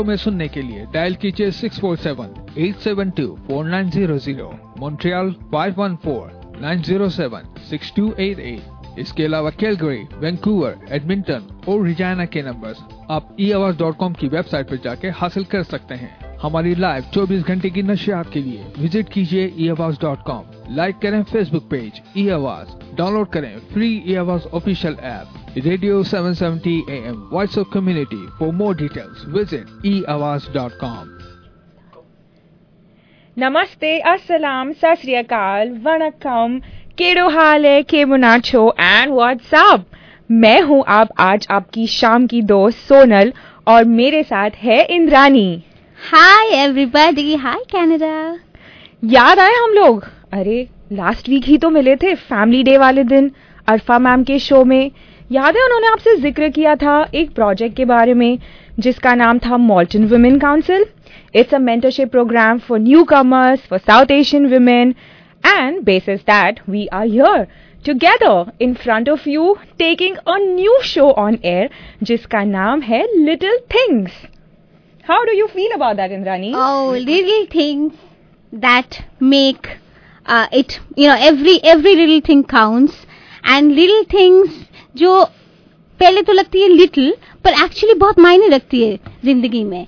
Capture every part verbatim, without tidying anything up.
में सुनने के लिए डायल कीजिए six four seven eight seven two four nine zero zero, Montreal five one four nine zero seven six two eight eight. इसके अलावा Calgary, Vancouver, Edmonton और रिजाना के नंबर्स आप ई आवाज डॉट कॉम की वेबसाइट पर जाके हासिल कर सकते हैं। हमारी लाइव चौबीस घंटे की नशियात के लिए विजिट कीजिए E Awaaz dot com. Like करें Facebook page E Awaaz, download करें free E Awaaz official app radio seven seventy A M voice of community. For more details visit E Awaaz dot com. नमस्ते, अस्सलाम, सत श्री अकाल, वणक्कम, केड़ो हाल है, केमो नाचो एंड व्हाट्सअप। मैं हूँ आप आज आपकी शाम की दोस्त सोनल और मेरे साथ है Indrani. Hi everybody, hi Canada. याद आए हम लोग? अरे लास्ट वीक ही तो मिले थे फैमिली डे वाले दिन अरफा मैम के शो में। याद है उन्होंने आपसे जिक्र किया था एक प्रोजेक्ट के बारे में जिसका नाम था Malton women council. It's a mentorship program for newcomers, for south Asian women, and basis that we are here together in front of you taking a new show on air जिसका नाम है Little Things. How do you feel about that, Indrani? Oh, little things that make uh, it, you know, every every little thing counts, and little things जो पहले तो लगती है little पर actually बहुत मायने रखती है जिंदगी में.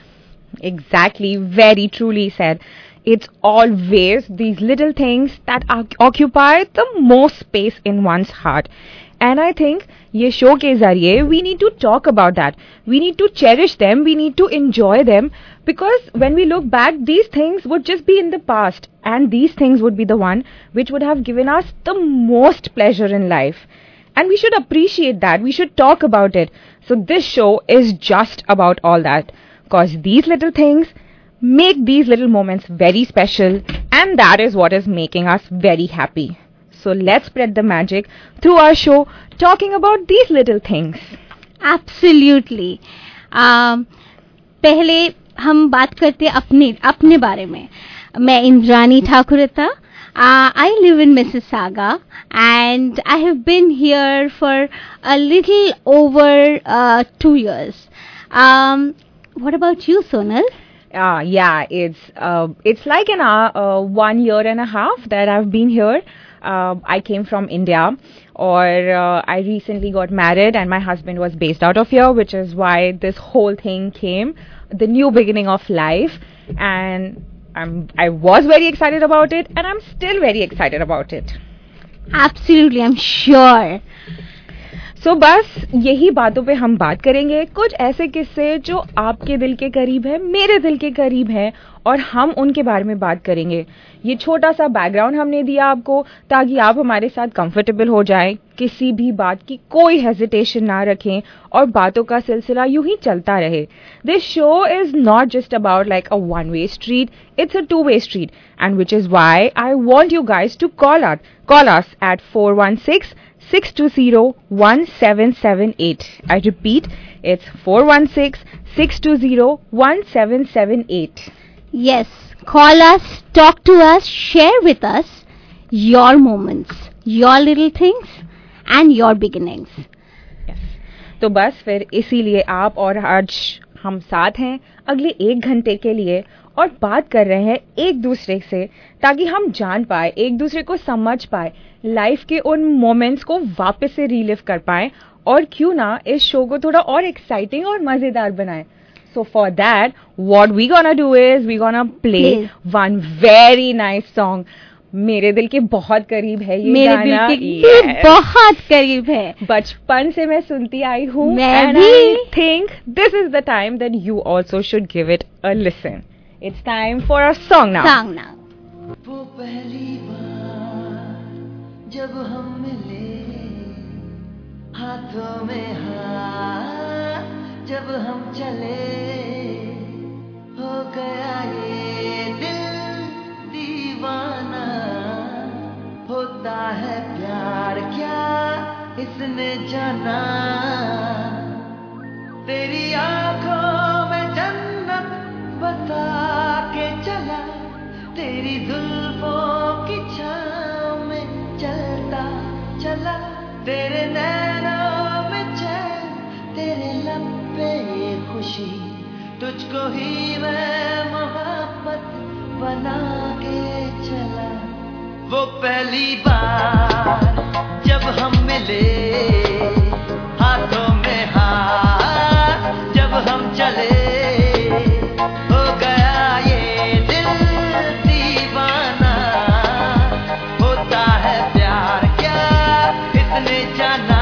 Exactly, very truly said. It's always these little things that occupy the most space in one's heart. And I think ये show के जरिए we need to talk about that. We need to cherish them. We need to enjoy them. Because when we look back, these things would just be in the past. And these things would be the one which would have given us the most pleasure in life. And we should appreciate that. We should talk about it. So this show is just about all that. Because these little things make these little moments very special, and that is what is making us very happy. So let's spread the magic through our show talking about these little things. Absolutely. um, पहले हम बात करते हैं अपने अपने बारे में. मैं Indrani Thakurta. uh, I live in Mississauga and I have been here for a little over uh, two years. Um, what about you, Sonal? Uh, yeah, it's uh, it's like an uh, uh, one year and a half that I've been here. Uh, I came from India, or uh, I recently got married, and my husband was based out of here, which is why this whole thing came, the new beginning of life. And I'm I was very excited about it, and I'm still very excited about it. Absolutely, I'm sure. So so, बस यही बातों पे हम बात करेंगे. कुछ ऐसे किस्से जो आपके दिल के करीब है, मेरे दिल के करीब है, और हम उनके बारे में बात करेंगे. ये छोटा सा बैकग्राउंड हमने दिया आपको ताकि आप हमारे साथ कंफर्टेबल हो जाएं, किसी भी बात की कोई हेजिटेशन ना रखें और बातों का सिलसिला यूं ही चलता रहे. This show is not just about like a one way street, it's a two way street, and which is why I want you guys to call out call us at four one six six two zero one seven seven eight. I repeat, it's four one six six two zero one seven seven eight. Yes, call us, talk to us, share with us your moments, your little things and your beginnings. Yes. तो बस फिर इसीलिए आप और आज हम साथ हैं अगले एक घंटे के लिए और बात कर रहे हैं एक दूसरे से ताकि हम जान पाए, एक दूसरे को समझ पाए, लाइफ के उन मोमेंट्स को वापस से रीलिव कर पाए और क्यों ना इस शो को थोड़ा और एक्साइटिंग और मजेदार बनाए. So for that what we gonna do is we gonna play one very nice song. मेरे दिल के बहुत करीब है ये मेरे गाना. दिल के yes. बहुत करीब है. बचपन से मैं सुनती आई हूँ. मैं and भी. I think this is the time that you also should give it a listen. It's time for a song now. Song now. वो पहली बार जब हम मिले, हाथों में हाथ जब हम चले, हो गया ये दिल दीवाना. होता है प्यार क्या इसने जाना, तेरी आंखों में जन्नत बता के चला, तेरी जुल्फों की छाँव में चलता चला, तेरे नैनों में चैन, तेरे लब पे खुशी, तुझको तुझको ही मैं मोहब्बत बना के चला। वो पहली बार जब हम मिले, हाथों में हाथ जब हम चले, हो गया ये दिल दीवाना। होता है प्यार क्या इतने जाना,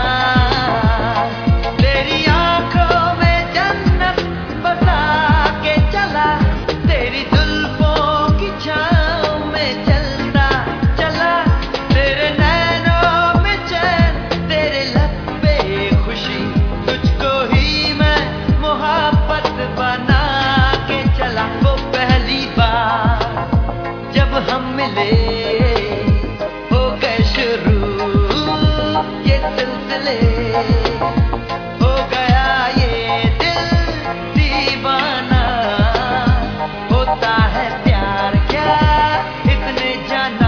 तेरी आंखों में जन्नत बसा के चला, तेरी जुल्फों की छाँव में चलता चला, तेरे नैनों में चैन, तेरे लब पे खुशी, तुझको ही मैं मोहब्बत बना के चला। वो पहली बार जब हम मिले, हो गए शुरू ये सिलसिले, हो गया ये दिल दीवाना। होता है प्यार क्या इतने जाना।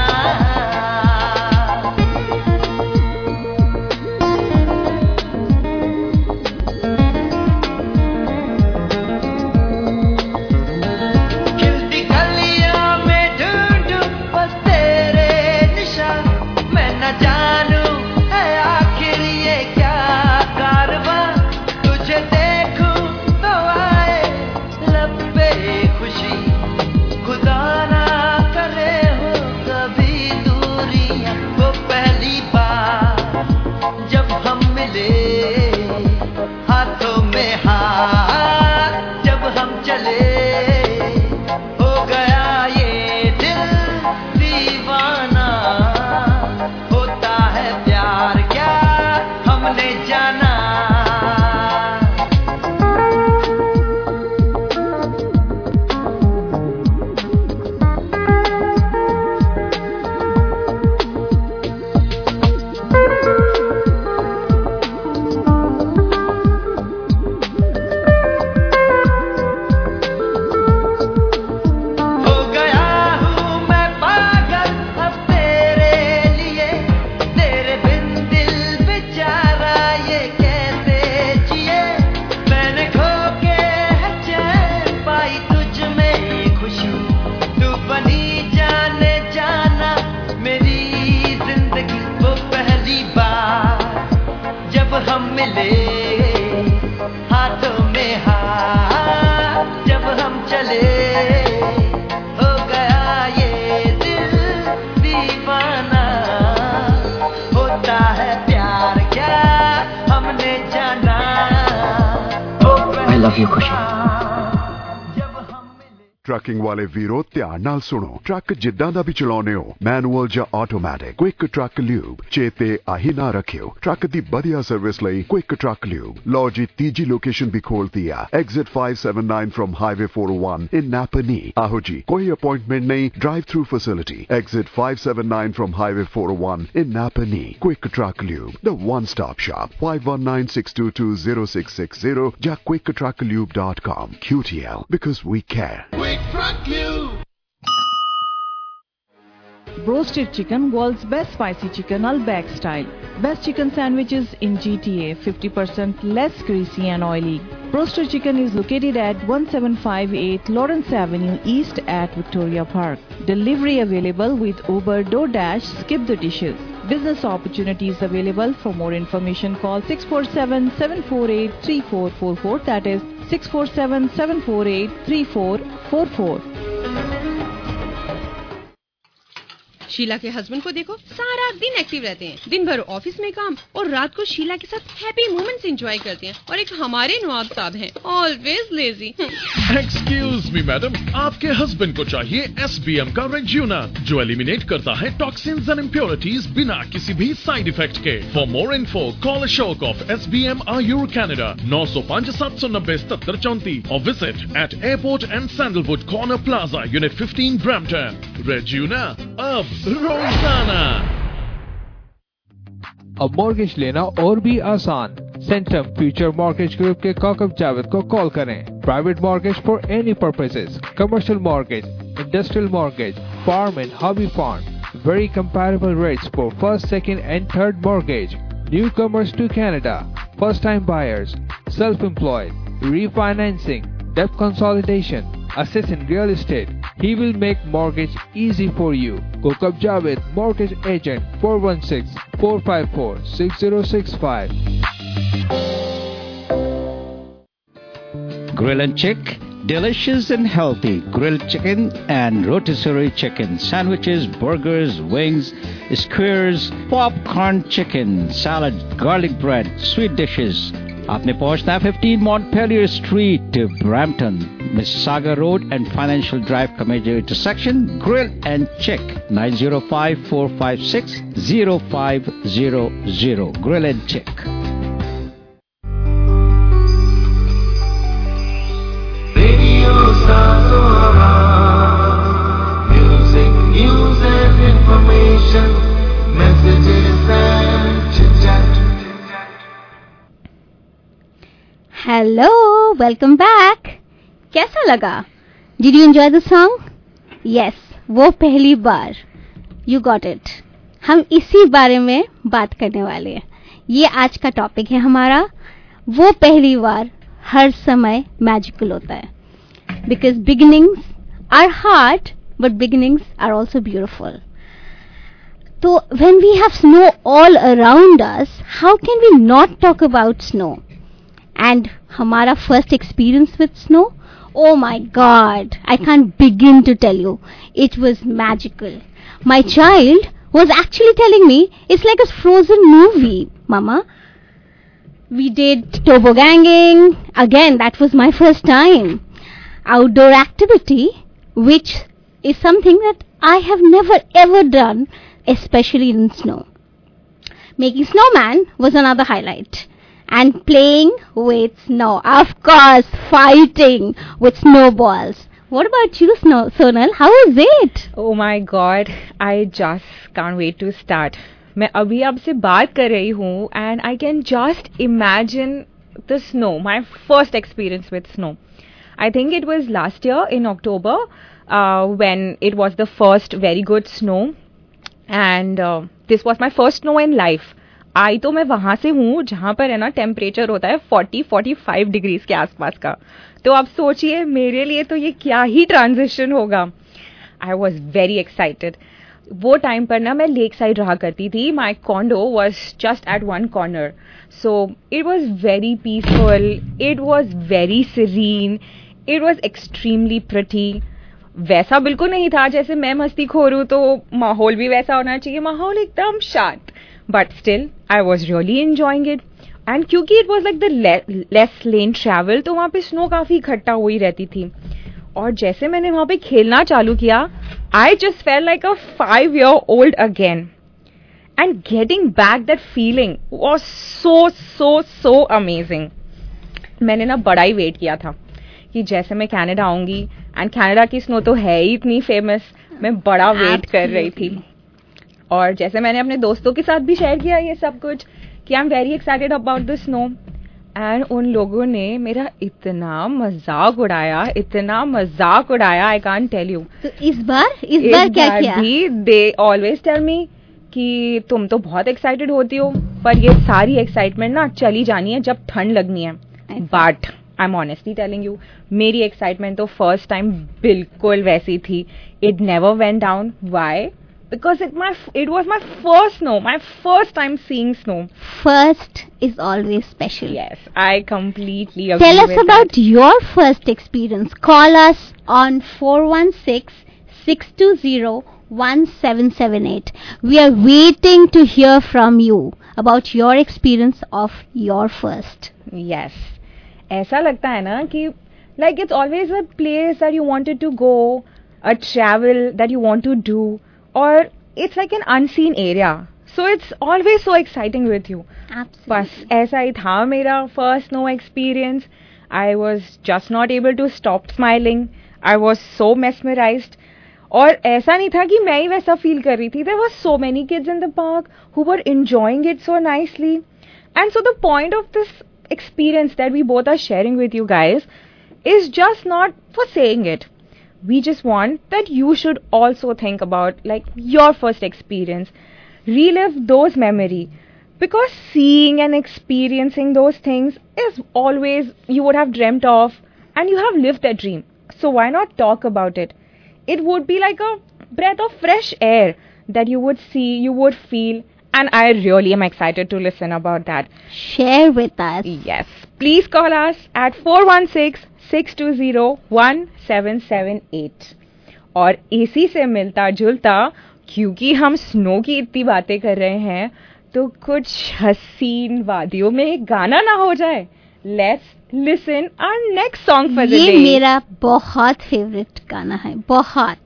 खिलती गलियों में ढूंढूं बस तेरे निशान, मैं न जानूं है आखिर ये क्या कारवां। तुझे देखूं तो आए लब पे खुशी, खुदा ना करे हो कभी दूरियां। वो पहली बार जब हम मिले, हाथों में हाथ जब हम चले, हो गया ये दिल दीवाना। होता है प्यार क्या हमने जाना। हो गया हूँ मैं पागल अब तेरे लिए, तेरे बिन दिल बेचारा ये कैसे जिए। मैंने खो के है चैन पाई तुझ में खुशी, तू बनी जाने जाना मेरी जिंदगी। वो पहली बार जब हम मिले, हाथों में हाथ जब हम चले, हो गया ये दिल दीवाना। होता है प्यार क्या हमने जाना। I love you, खुशी। ਟਰੱਕਿੰਗ ਵਾਲੇ ਵੀਰੋ ਧਿਆਨ ਨਾਲ ਸੁਣੋ। ਟਰੱਕ ਜਿੱਦਾਂ ਦਾ ਵੀ ਚਲਾਉਨੇ ਹੋ, ਮੈਨੂਅਲ ਜਾਂ ਆਟੋਮੈਟਿਕ, ਕੁਇਕ ਟਰੱਕ ਲਿਊਬ ਚੇਤੇ ਆਹੀ ਨਾ ਰੱਖਿਓ। ਟਰੱਕ ਦੀ ਵਧੀਆ ਸਰਵਿਸ ਲਈ ਕੁਇਕ ਟਰੱਕ ਲਿਊਬ। ਲਓ ਜੀ ਤੀਜੀ ਲੋਕੇਸ਼ਨ ਵੀ ਖੋਲਤੀ ਆ, exit five seventy-nine from highway four oh one in Napanee. ਆਹੋ ਜੀ, ਕੋਈ ਅਪਾਇੰਟਮੈਂਟ ਨਹੀਂ, drive through facility. Exit five seventy-nine from highway four oh one in Napanee. Quick truck lube, the one stop shop। five one nine six two two zero six six zero ਜਾਂ quick truck lube dot com। Q T L, because we care। Roasted chicken, world's best spicy chicken, Al-Bag style. Best chicken sandwiches in G T A, fifty percent less greasy and oily. Roasted chicken is located at seventeen fifty-eight Lawrence Avenue East at Victoria Park. Delivery available with Uber, DoorDash, Skip the Dishes. Business opportunities available. For more information, call six four seven, seven four eight, three four four four. That is six four seven, seven four eight, three four four four. Sheela के husband को देखो, सारा दिन active रहते हैं, दिन भर office में काम और रात को शीला के साथ हैप्पी मोमेंट्स एंजॉय करते हैं। और एक हमारे नवाब साहब हैं, always lazy. Excuse me madam, आपके हस्बैंड को चाहिए एस बी एम का रेज्यूना, जो एलिमिनेट करता है टॉक्सिन्स एंड इम्प्योरिटीज बिना किसी भी साइड इफेक्ट के। For more info call Ashok of S B M Ayur Canada नौ सौ पाँच सात सौ नब्बे सत्तर चौंतीस और visit at airport and sandalwood corner plaza unit fifteen Brampton. रेज्यूना अब रोजाना। अब मॉर्गेज लेना और भी आसान। सेंटम फ्यूचर मॉर्गेज ग्रुप के काकब जावेद को कॉल करें। Private mortgage for any purposes, commercial mortgage, industrial mortgage, farm and hobby fund, very comparable rates for first, second and third mortgage. Newcomers to Canada, first time buyers, self-employed, refinancing, debt consolidation, assess in real estate. He will make mortgage easy for you. Kokab Javed, Mortgage Agent, four one six, four five four, six zero six five. Grill and Chick, delicious and healthy grilled chicken and rotisserie chicken, sandwiches, burgers, wings, skewers, popcorn chicken, salad, garlic bread, sweet dishes. आपने पहुंचना है fifteen Montpelier Street, Brampton, Mississauga Road and Financial Drive का major intersection. Grill and Chick, nine zero five, four five six, zero five zero zero. Grill and Chick. Radio Satora, music, news and information, messages and chit-chat. Hello, welcome back. कैसा लगा? Did you enjoy the song? Yes, वो पहली बार. You got it. हम इसी बारे में बात करने वाले हैं. ये आज का टॉपिक है हमारा. वो पहली बार हर समय मैजिकल होता है. Because beginnings are hard, but beginnings are also beautiful. So when we have snow all around us, how can we not talk about snow? And हमारा first experience with snow, oh my god, I can't begin to tell you. It was magical. My child was actually telling me it's like a frozen movie, Mama. We did tobogganing. Again, that was my first time. Outdoor activity, which is something that I have never ever done, especially in snow. Making snowman was another highlight. And playing with snow. Of course, fighting with snowballs. What about you, Snow- Sonal? How was it? Oh my god, I just can't wait to start. मैं अभी आपसे बात कर रही हूँ and I can just imagine the snow, my first experience with snow. I think it was last year in October uh, when it was the first very good snow and uh, this was my first snow in life. आई तो मैं वहाँ से हूँ जहाँ पर है ना temperature होता है forty forty-five डिग्रीज के आसपास का. तो आप सोचिए मेरे लिए तो ये क्या ही ट्रांजिशन होगा. I was very excited. वो टाइम पर ना मैं लेक साइड रहा करती थी. My condo was just at one corner. So it was very peaceful, it was very serene, it was extremely pretty. वैसा बिल्कुल नहीं था जैसे मैं मस्ती खोरूँ तो माहौल भी वैसा होना चाहिए. माहौल एकदम शांत. But still, I was really enjoying it. And क्योंकि it was like the le- less lane travel, तो वहाँ पे snow काफी इकट्ठा हुई रहती थी. और जैसे मैंने वहाँ पे खेलना चालू किया, I just felt like a five-year-old again. And getting back that feeling was so, so, so amazing. मैंने ना बड़ा ही वेट किया था कि जैसे मैं कनाडा आऊंगी, and कनाडा की स्नो तो है ही इतनी फेमस, मैं बड़ा वेट कर रही थी. और जैसे मैंने अपने दोस्तों के साथ भी शेयर किया ये सब कुछ कि I am very excited about the snow and उन लोगों ने मेरा इतना मजाक उड़ाया, इतना मजाक उड़ाया, आई कांट टेल यू. तो इस बार इस, इस बार क्या किया? दे ऑलवेज टेल मी कि तुम तो बहुत एक्साइटेड होती हो पर ये सारी एक्साइटमेंट ना चली जानी है जब ठंड लगनी है. But I am honestly telling you, मेरी एक्साइटमेंट तो फर्स्ट टाइम बिल्कुल वैसी थी. It never went down. Why? Because it my it was my first snow, my first time seeing snow. First is always special. Yes, I completely agree. Tell us with about that. your first experience. Call us on four one six, six two zero, one seven seven eight. We are waiting to hear from you about your experience of your first. Yes. ऐसा लगता है ना कि like it's always a place that you wanted to go, a travel that you want to do. Or it's like an unseen area. So it's always so exciting with you. Absolutely. बस ऐसा ही था मेरा first snow experience. I was just not able to stop smiling. I was so mesmerized. और ऐसा नहीं था कि मैं ही वैसा फील कर रही थी. There were so many kids in the park who were enjoying it so nicely. And so the point of this experience that we both are sharing with you guys is just not for saying it. We just want that you should also think about like your first experience. Relive those memories. Because seeing and experiencing those things is always you would have dreamt of and you have lived that dream. So why not talk about it? It would be like a breath of fresh air that you would see, you would feel, and I really am excited to listen about that. Share with us. Yes. Please call us at four one six, six two zero, one seven seven eight. और इसी से मिलता जुलता, क्योंकि हम snow की इतनी बातें कर रहे हैं, तो कुछ हसीन वादियों में एक गाना ना हो जाए. Let's listen our next song for the ये day. मेरा बहुत फेवरेट गाना है, बहुत.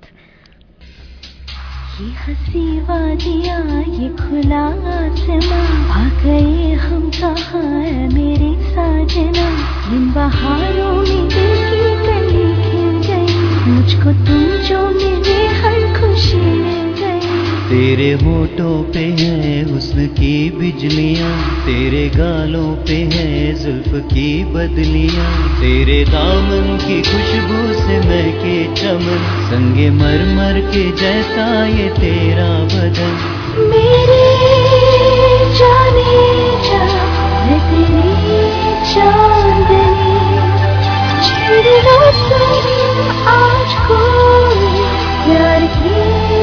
ये हंसी वादियाँ, ये खुला आसमां, आ गए हम कहाँ है मेरे साजना. इन बहारों में दिल की कली खिल गई, मुझको तुम जो मिले हर खुशी मिल गई. तेरे होठों पे है हुस्न की बिजलियाँ, तेरे गालों पे है जुल्फ की बदलियाँ, तेरे दामन की खुशबू से महके चमन, संगे मरमर के जैसा ये तेरा बदन. मेरे जाने जा मैं तेरी चांदनी, छेड़ लो तुम आज कोई प्यार की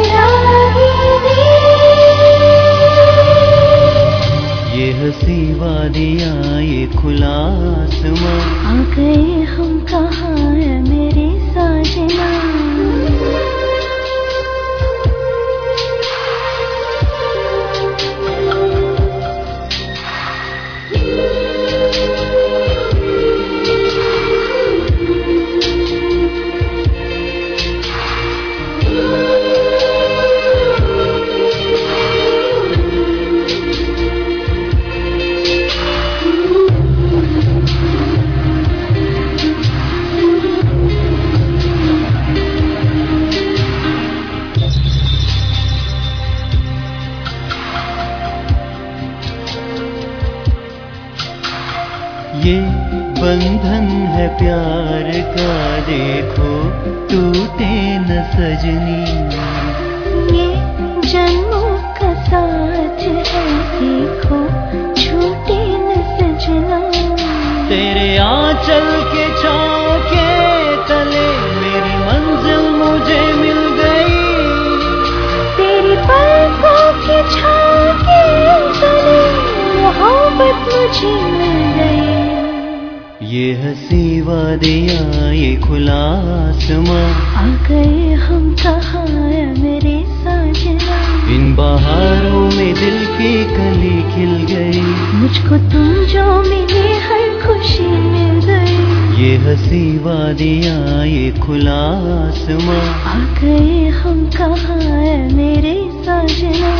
ये हंसी वादियाँ, ये खुला आसमां, आ गए हम कहाँ है मेरे साजना. ये बंधन है प्यार का, देखो टूटे न सजनी. ये जन्मों का साथ है, देखो छूटे न सजना. तेरे आंचल के छाँव के तले मेरी मंजिल मुझे मिल गई. तेरी पलकों के छाँव के तले मोहब्बत मुझे मिल गई. ये हंसी वादियाँ, ये खुला आसमां, आ गए हम कहाँ है मेरे साजना. इन बहारों में दिल की कली खिल गई, मुझको तुम जो मिले हर खुशी मिल गई. ये हंसी वादियाँ, ये खुला आसमां, आ गए हम कहाँ है मेरे साजना.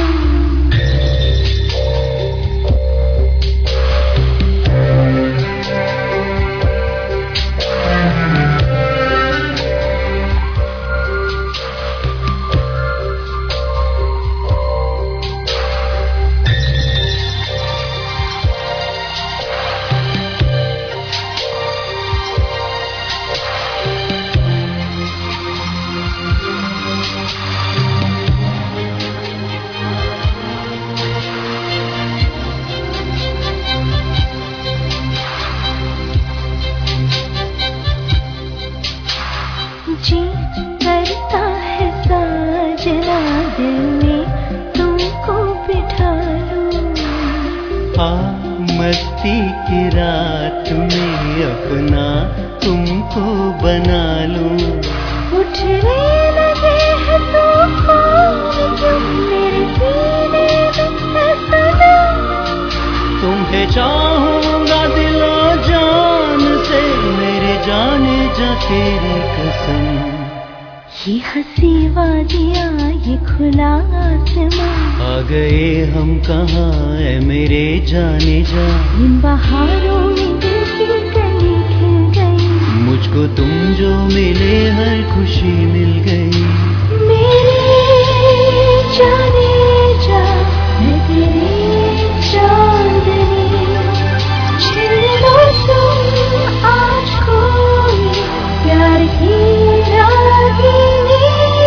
जी करता है साजना, दिल में तुमको बिठा लूं. आ मस्ती की रात में अपना तुमको बना लूं. उठने लगे हैं तूफान जो मेरे सीने में है सदा. तुम्हें चाहूंगा दिलो जान से, मेरे जाने जा तेरी कसम. ये हंसी वादियाँ, ये खुला आसमां, आ गए हम कहाँ है मेरे जाने जा. इन बहारों में दिल की कली खिल गई, मुझको तुम जो मिले हर खुशी मिल गई. मेरे जाने जा मैं तेरी चांदनी, छेड़ लो तुम आज कोई प्यार की रागिनी.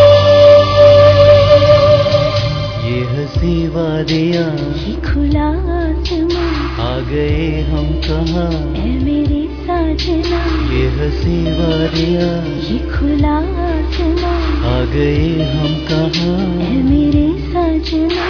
ये हंसी वादियाँ, ये खुला आसमां, आ गए हम कहाँ ऐ मेरे साथ. साजना, ये हंसी वादियाँ, ये खुला आसमां, आ गए हम कहाँ, ऐ मेरे साजना।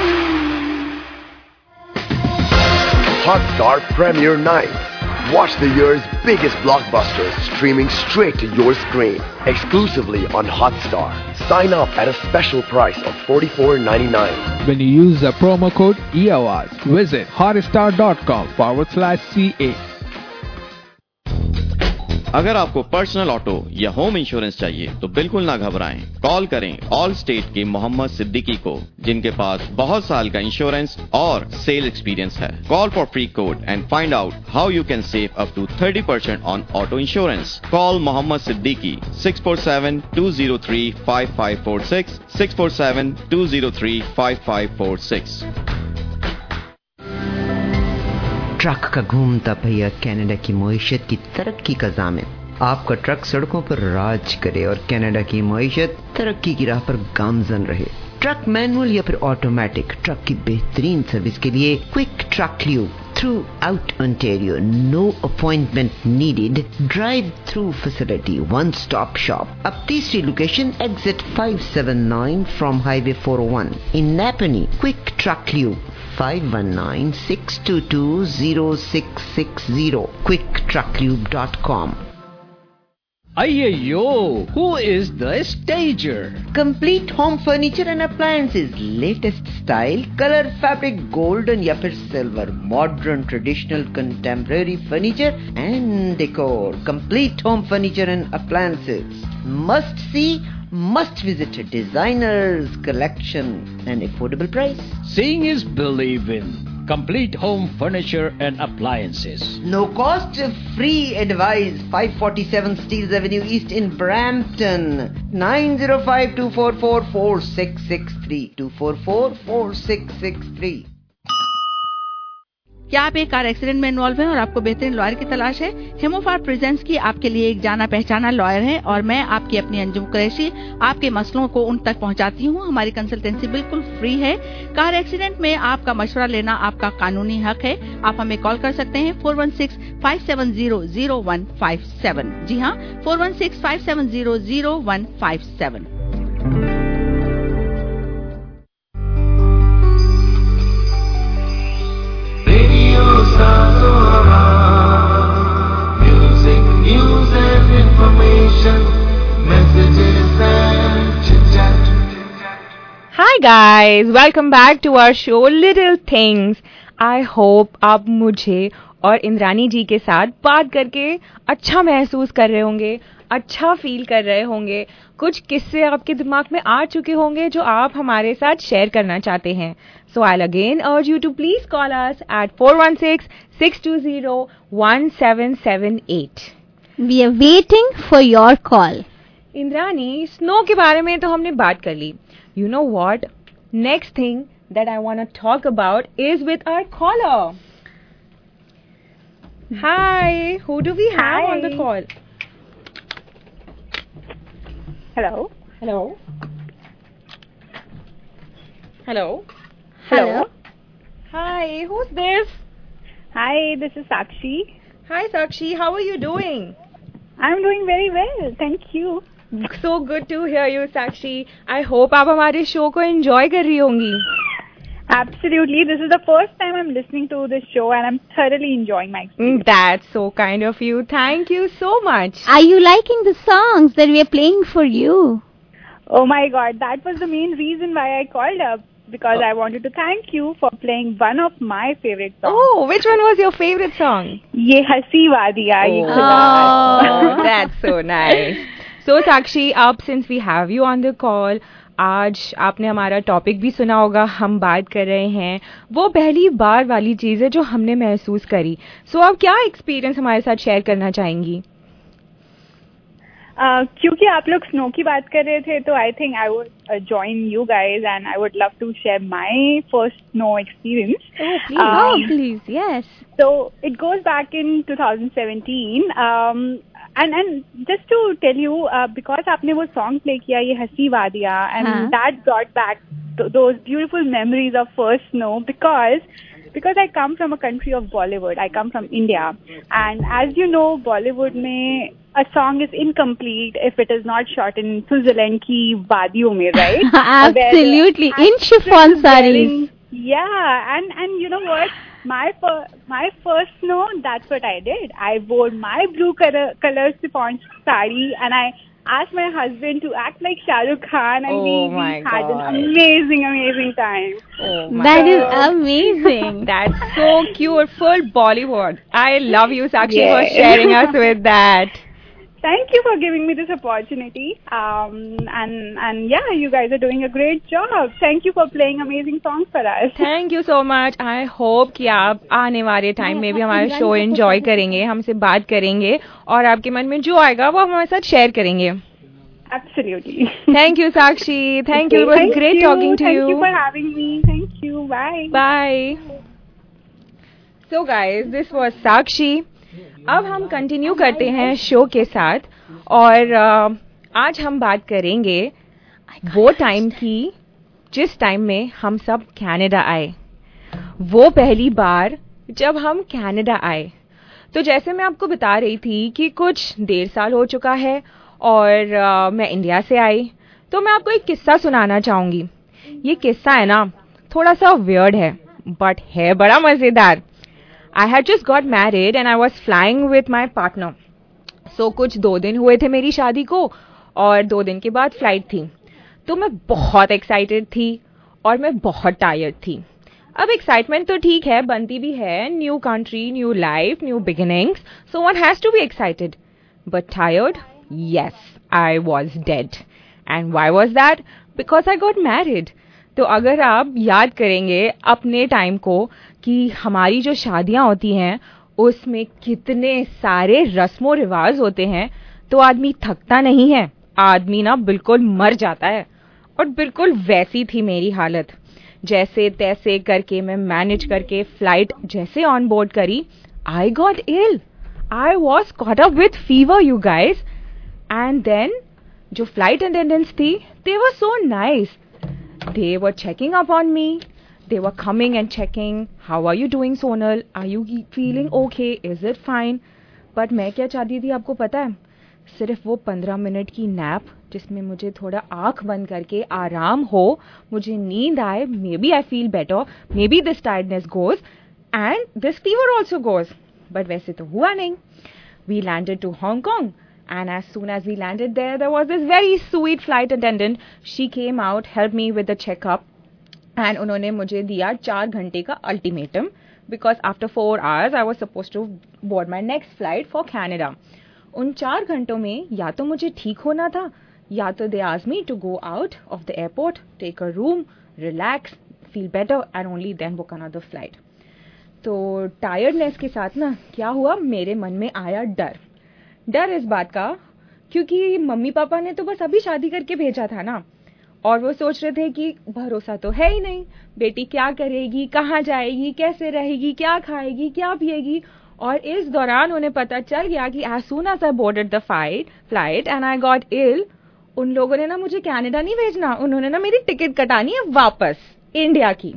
Hotstar Premiere Night. Watch the year's biggest blockbusters streaming straight to your screen, exclusively on Hotstar. Sign up at a special price of forty-four ninety-nine. When you use the promo code E A W A Z, visit hotstar.com forward slash CA. अगर आपको personal auto या home insurance चाहिए तो बिल्कुल ना घबराएं। Call करें all state के मोहम्मद सिद्दीकी को, जिनके पास बहुत साल का इंश्योरेंस और सेल एक्सपीरियंस है। Call for free quote and find out how you can save up to thirty percent on auto insurance. Call Mohammad Siddiqui six four seven, two zero three, five five four six, six four seven, two zero three, five five four six। Truck का घूमता पहिया Canada की मईशत की तरक्की का ज़ामिन। आपका truck सड़कों पर राज करे और कनाडा की मईशत तरक्की की राह पर गामजन रहे। ट्रक मैनुअल या फिर ऑटोमेटिक, ट्रक की बेहतरीन सर्विस के लिए quick truck lube throughout Ontario. No appointment needed, drive through facility, one stop shop. अब तीसरी location exit five seventy-nine from highway four oh one in Nepean. Quick truck lube five one nine, six two two, zero six six zero, quick truck lube dot com. Ayyo, who is the stager? Complete home furniture and appliances, latest style, color, fabric, golden या फिर silver, modern, traditional, contemporary furniture and decor. Complete home furniture and appliances. Must see, must visit designers collection and affordable price. Seeing is believing. Complete home furniture and appliances. No cost, free advice. five forty-seven Steeles Avenue East in Brampton. nine zero five, two four four, four six six three. two four four, four six six three. क्या आप एक car accident में involve हैं और आपको बेहतरीन lawyer की तलाश है? हेमोफार प्रेजेंट्स की आपके लिए एक जाना पहचाना लॉयर है और मैं आपकी अपनी अंजुम कुरैशी आपके मसलों को उन तक पहुंचाती हूं। हमारी कंसल्टेंसी बिल्कुल फ्री है। कार एक्सीडेंट में आपका मशवरा लेना आपका कानूनी हक है। आप हमें कॉल कर सकते हैं four one six, five seven zero, zero one five seven। जी हाँ, four one six, five seven zero, zero one five seven। Music, news and information, messages and chit-chat. Hi guys, welcome back to our show Little Things. I hope आप मुझे और इंद्रानी जी के साथ बात करके अच्छा महसूस कर रहे होंगे, अच्छा फील कर रहे होंगे। कुछ किस्से आपके दिमाग में आ चुके होंगे जो आप हमारे साथ शेयर करना चाहते हैं। So I'll again urge you to please call us at four one six, six two zero, one seven seven eight. We are waiting for your call. Indrani, snow के बारे में तो हमने बात कर ली. You know what? Next thing that I want to talk about is with our caller. Hi, who do we have Hi. on the call? Hello. Hello. Hello. Hello. Hi, who's this? Hi, this is Sakshi. Hi Sakshi, how are you doing? I'm doing very well, thank you. So good to hear you, Sakshi. I hope आप हमारे show को enjoy कर रही होंगी. Absolutely, this is the first time I'm listening to this show and I'm thoroughly enjoying my experience. That's so kind of you. Thank you so much. Are you liking the songs that we are playing for you? Oh my God, that was the main reason why I called up. Because oh. I wanted to thank you for playing one of my favorite songs. Oh, which one was your favorite song? Ye Hasi Wadiya. Oh, oh that's so nice. So Sakshi, up since we have you on the call, आज आपने हमारा topic भी सुना होगा. हम बात कर रहे हैं वो पहली बार वाली चीज़ है जो हमने महसूस करी. सो so, आप क्या एक्सपीरियंस हमारे साथ शेयर करना चाहेंगी? Uh, क्योंकि आप लोग स्नो की बात कर रहे थे तो I think I would join you guys and I would love to share my first snow experience. Oh, please, yes. So it goes back in twenty seventeen. Um, and and just to tell you, uh, because आपने वो song play किया ये हसी वादिया, and हाँ. that brought back th- those beautiful memories of first snow. Because because I come from a country of Bollywood. I come from India, and as you know, Bollywood mein a song is incomplete if it is not shot in Switzerland ki wadiyon mein, right? Absolutely, in chiffon sarees. Yeah, and and you know what? My fir- my first snow, that's what I did. I wore my blue color color chiffon sari, and I asked my husband to act like Shah Rukh Khan, and Oh we, my we had God. an amazing, amazing time. Oh my That is God. amazing. That's so cute. Full Bollywood. I love you, Sakshi, Yes. for sharing us with that. Thank you for giving me this opportunity. Um, and and yeah, you guys are doing a great job. Thank you for playing amazing songs for us. Thank you so much. I hope कि आप आने वाले time में भी हमारा show enjoy करेंगे, हमसे बात करेंगे और आपके मन में जो आएगा वो हमारे साथ शेयर करेंगे. Absolutely. Thank you, Sakshi. Thank you. It was Thank great you. talking to Thank you. you for having me. Thank you. Bye. Bye. So guys, this was Sakshi. अब हम कंटिन्यू करते हैं शो के साथ और uh, आज हम बात करेंगे वो टाइम की जिस टाइम में हम सब कनाडा आए. वो पहली बार जब हम कनाडा आए. तो जैसे मैं आपको बता रही थी कि कुछ डेढ़ साल हो चुका है और uh, मैं इंडिया से आई, तो मैं आपको एक किस्सा सुनाना चाहूँगी. ये किस्सा है ना थोड़ा सा वियर्ड है बट है बड़ा मज़ेदार. I had just got married and I was flying with my partner. So कुछ दो दिन हुए थे मेरी शादी को और दो दिन के बाद फ्लाइट थी. तो मैं बहुत एक्साइटेड थी और मैं बहुत टायर्ड थी. अब एक्साइटमेंट तो ठीक है, बनती भी है. New country, new life, new beginnings, so one has to be excited. But tired? Yes, I was dead. And why was that? Because I got married. तो अगर आप याद करेंगे अपने टाइम को कि हमारी जो शादियां होती हैं उसमें कितने सारे रस्मों रिवाज होते हैं, तो आदमी थकता नहीं है, आदमी ना बिल्कुल मर जाता है. और बिल्कुल वैसी थी मेरी हालत. जैसे तैसे करके मैं मैनेज करके फ्लाइट जैसे ऑन बोर्ड करी, I got ill. I was caught up with fever you guys. And then जो फ्लाइट अटेंडेंट्स थी, they were so nice. They were checking up on me. They were coming and checking. How are you doing, Sonal? Are you feeling okay? Is it fine? But मैं क्या चाहती थी आपको पता है? सिर्फ वो पंद्रह मिनट की नैप जिसमें मुझे थोड़ा आँख बंद करके आराम हो, मुझे नींद आए, maybe I feel better, maybe this tiredness goes and this fever also goes. But वैसे तो हुआ नहीं. We landed to Hong Kong. And as soon as we landed there, there was this very sweet flight attendant. She came out, helped me with the checkup, and उन्होंने मुझे दिया चार घंटे का ultimatum because after four hours I was supposed to board my next flight for Canada. उन चार घंटों में या तो मुझे ठीक होना था या तो they asked me to go out of the airport, take a room, relax, feel better, and only then book another flight. तो टायर्डनेस के साथ ना क्या हुआ, मेरे मन में आया डर. डर इस बात का क्योंकि मम्मी पापा ने तो बस अभी शादी करके भेजा था ना, और वो सोच रहे थे कि भरोसा तो है ही नहीं, बेटी क्या करेगी, कहाँ जाएगी, कैसे रहेगी, क्या खाएगी, क्या पिएगी. और इस दौरान उन्हें पता चल गया कि as soon as I boarded the flight flight and I got ill, उन लोगों ने ना मुझे कनाडा नहीं भेजना, उन्होंने ना मेरी टिकट कटानी है वापस इंडिया की.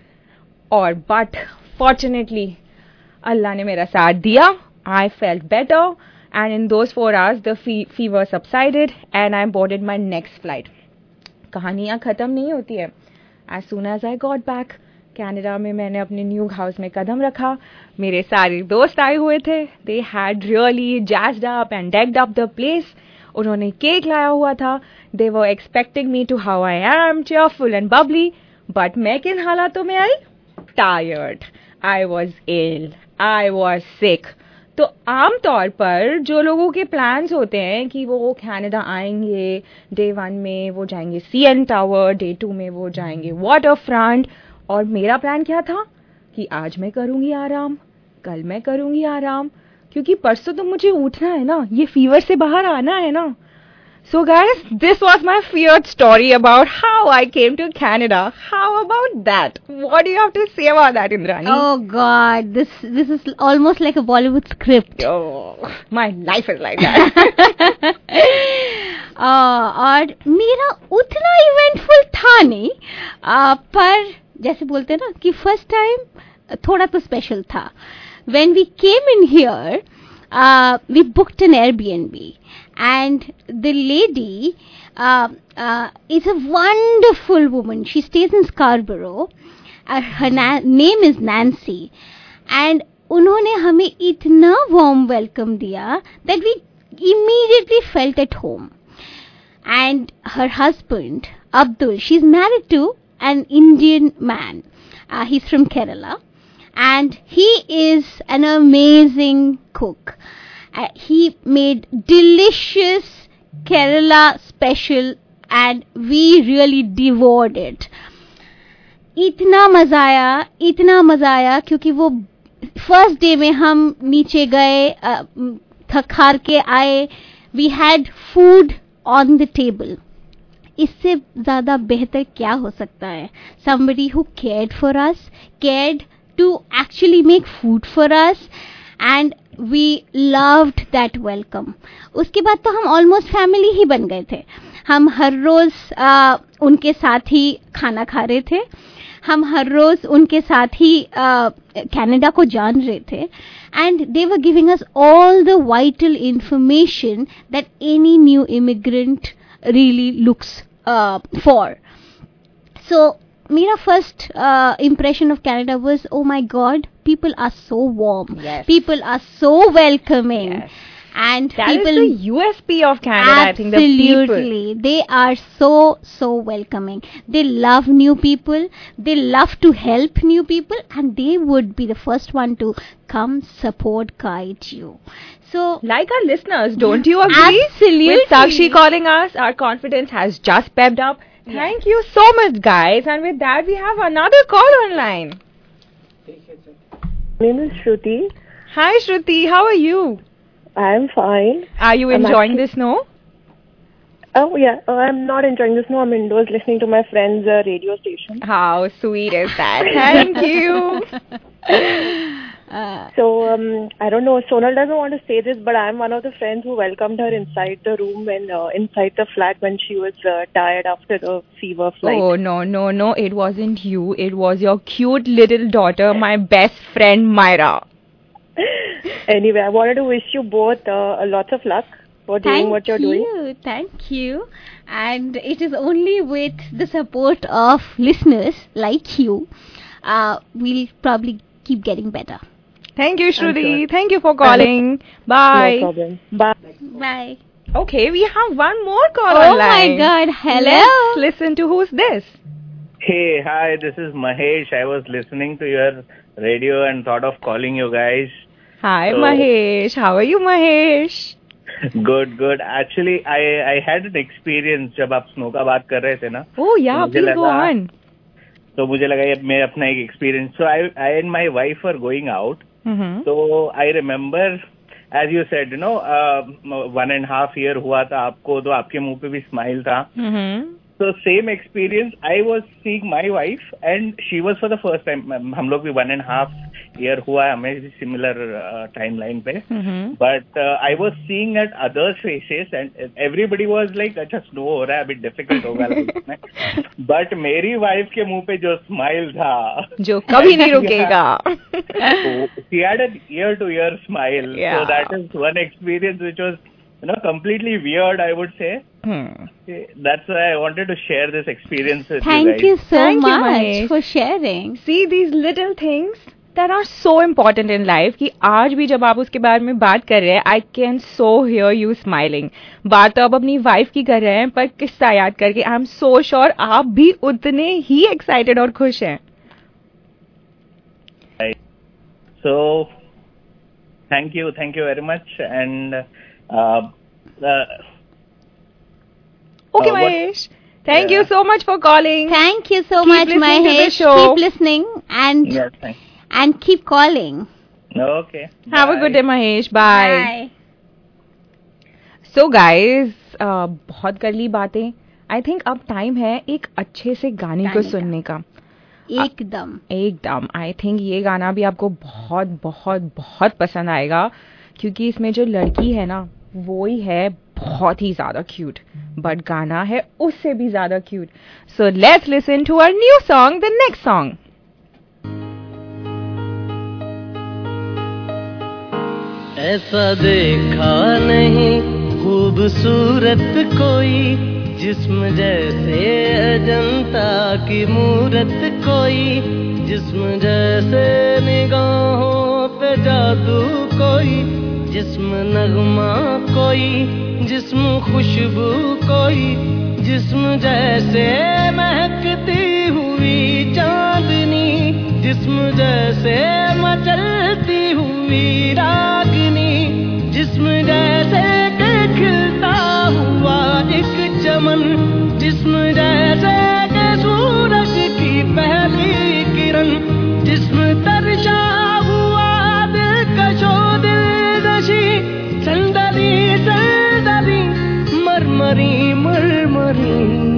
और बट फॉर्चुनेटली अल्लाह ने मेरा साथ दिया. I felt better. And in those four hours, the fe- fever subsided and I boarded my next flight. कहानियाँ ख़त्म नहीं होती है. As soon as I got back, Canada में मैंने अपने न्यू हाउस में कदम रखा. मेरे सारे दोस्त आए हुए थे. They had really jazzed up and decked up the place. उन्होंने केक लाया हुआ था. They were expecting me to how I am, cheerful and bubbly. But मैं किन हालातों में आई? Tired. I was ill. I was sick. तो आम तौर पर जो लोगों के प्लान्स होते हैं कि वो कनाडा आएंगे, डे वन में वो जाएंगे C N tower, day two में वो जाएंगे वाटर फ्रंट, और मेरा प्लान क्या था कि आज मैं करूँगी आराम, कल मैं करूँगी आराम, क्योंकि परसों तो मुझे उठना है ना, ये फीवर से बाहर आना है ना. So guys, this was my feared story about how I came to Canada. How about that? What do you have to say about that, Indrani? Oh God, this this is almost like a Bollywood script. Oh, my life is like that. uh, और मेरा उतना eventful था नहीं, uh, पर जैसे बोलते हैं ना कि फर्स्ट टाइम थोड़ा तो स्पेशल था. When we came in here, uh, we booked an Airbnb, and the lady uh, uh, is a wonderful woman. She stays in Scarborough. Uh, her na- name is Nancy, and उन्होंने हमें इतना warm welcome दिया that we immediately felt at home. And her husband, Abdul, she's married to an Indian man. Uh, he's from Kerala, and he is an amazing cook. Uh, he made delicious Kerala special, and we really devoured it. इतना मजा आया, इतना मजा आया क्योंकि वो first day में हम नीचे गए, थक हार के आए. We had food on the table. इससे ज्यादा बेहतर क्या हो सकता है? somebody who cared for us, cared to actually make food for us, and we loved that welcome. उसके बाद तो हम ऑलमोस्ट फैमिली ही बन गए थे. हम हर रोज आ, उनके साथ ही खाना खा रहे थे. हम हर रोज उनके साथ ही कनाडा को जान रहे थे. And they were giving us all the vital information that any new immigrant really looks for. So मेरा first impression of Canada was, oh my God, people are so warm. Yes. People are so welcoming. Yes. And that people, is the U S P of Canada. I think the people. Absolutely. They are so, so welcoming. They love new people. They love to help new people. And they would be the first one to come support, guide you. So, like our listeners, don't you agree? Absolutely. With Sakshi calling us, our confidence has just pepped up. Yes. Thank you so much, guys. And with that, we have another call online. My name is Shruti. Hi, Shruti. How are you? I'm fine. Are you I'm enjoying actually... the snow? Oh, yeah. Uh, I'm not enjoying the snow. I'm indoors listening to my friend's uh, radio station. How sweet is that? Thank you. uh, so, um, I don't know. Sonal doesn't want to say this, but I'm one of the friends who welcomed her inside the room when, uh, inside the flat when she was uh, tired after the fever flight. Oh, no, no, no. It wasn't you. It was your cute little daughter, my best friend, Myra. Anyway, I wanted to wish you both uh, lots of luck for doing Thank what you're you, doing. Thank you. And it is only with the support of listeners like you, uh, we'll probably keep getting better. Thank you, Shruti. Sure. Thank you for calling. Bye. No problem. Bye. Bye. Okay, we have one more call oh online. my God. Hello. Let's listen to who's this. Hey, hi, this is Mahesh. I was listening to your radio and thought of calling you guys. Hi, so, Mahesh. How are you, Mahesh? Good, good. Actually, I I had an experience जब आप snow का बात कर रहे थे ना. Oh yeah, तो please go on. तो मुझे लगा ये मैं अपना एक experience. So I I and my wife were going out. Mm-hmm. So I remember, as you said, you know, uh, one and a half year हुआ था आपको, तो आपके मुंह पे भी smile था. Mm-hmm. So same experience. I was seeing my wife and she was for the first time. हम लोग भी one and a half year हुआ है हमें similar uh, timeline पे. Mm-hmm. But uh, I was seeing at others' faces and everybody was like, अच्छा snow हो रहा है, a bit difficult होगा लगता है. But मेरी wife के मुंह पे जो smile था, जो कभी नहीं रुकेगा. She had a year to year smile. Yeah. So that is one experience which was, you know, completely weird, I would say. Hmm. That's why I wanted to share this experience with Thank you guys. you so Thank you, much Mahesh. for sharing. See these little things that are so important in life कि आज भी जब आप उसके बारे में बात कर रहे हैं, I can so hear you smiling. बात तो अब अपनी वाइफ की कर रहे हैं, पर किस्सा याद करके I am so sure आप भी उतने ही excited और खुश हैं. So, thank you, thank you very much, and uh, uh, Okay, uh, what- Mahesh. Thank Yeah. you so much for calling. Thank you so Keep much, listening to the Mahesh. show. Keep listening and yes, thank and keep calling. Okay. Have a good day, Mahesh. Bye. Bye. So guys, uh, बहुत कर ली बातें. I think अब time है एक अच्छे से गाने को गाने का. सुनने का. एकदम. एकदम. I think ये गाना भी आपको बहुत बहुत बहुत पसंद आएगा क्योंकि इसमें जो लड़की है ना वो ही है बहुत ही ज्यादा क्यूट, बट गाना है उससे भी ज्यादा cute. So let's listen to our new song, the next song. ऐसा देखा नहीं खूबसूरत कोई, जिस्म जैसे अजंता की मूरत कोई, जिस्म जैसे निगाहों पे जादू कोई, जिस्म नगमा कोई, जिस्म खुशबू कोई, जिस्म जैसे महकती हुई चांदनी, जिस्म जैसे मचलती हुई रागनी, जिस्म जैसे कि खिलता हुआ एक चमन, जिस्म जैसे कि सूरज की पहली किरण, जिस्म तरशा हुआ दिलकशो दिलनशी, संदली संदली मरमरी मरमरी।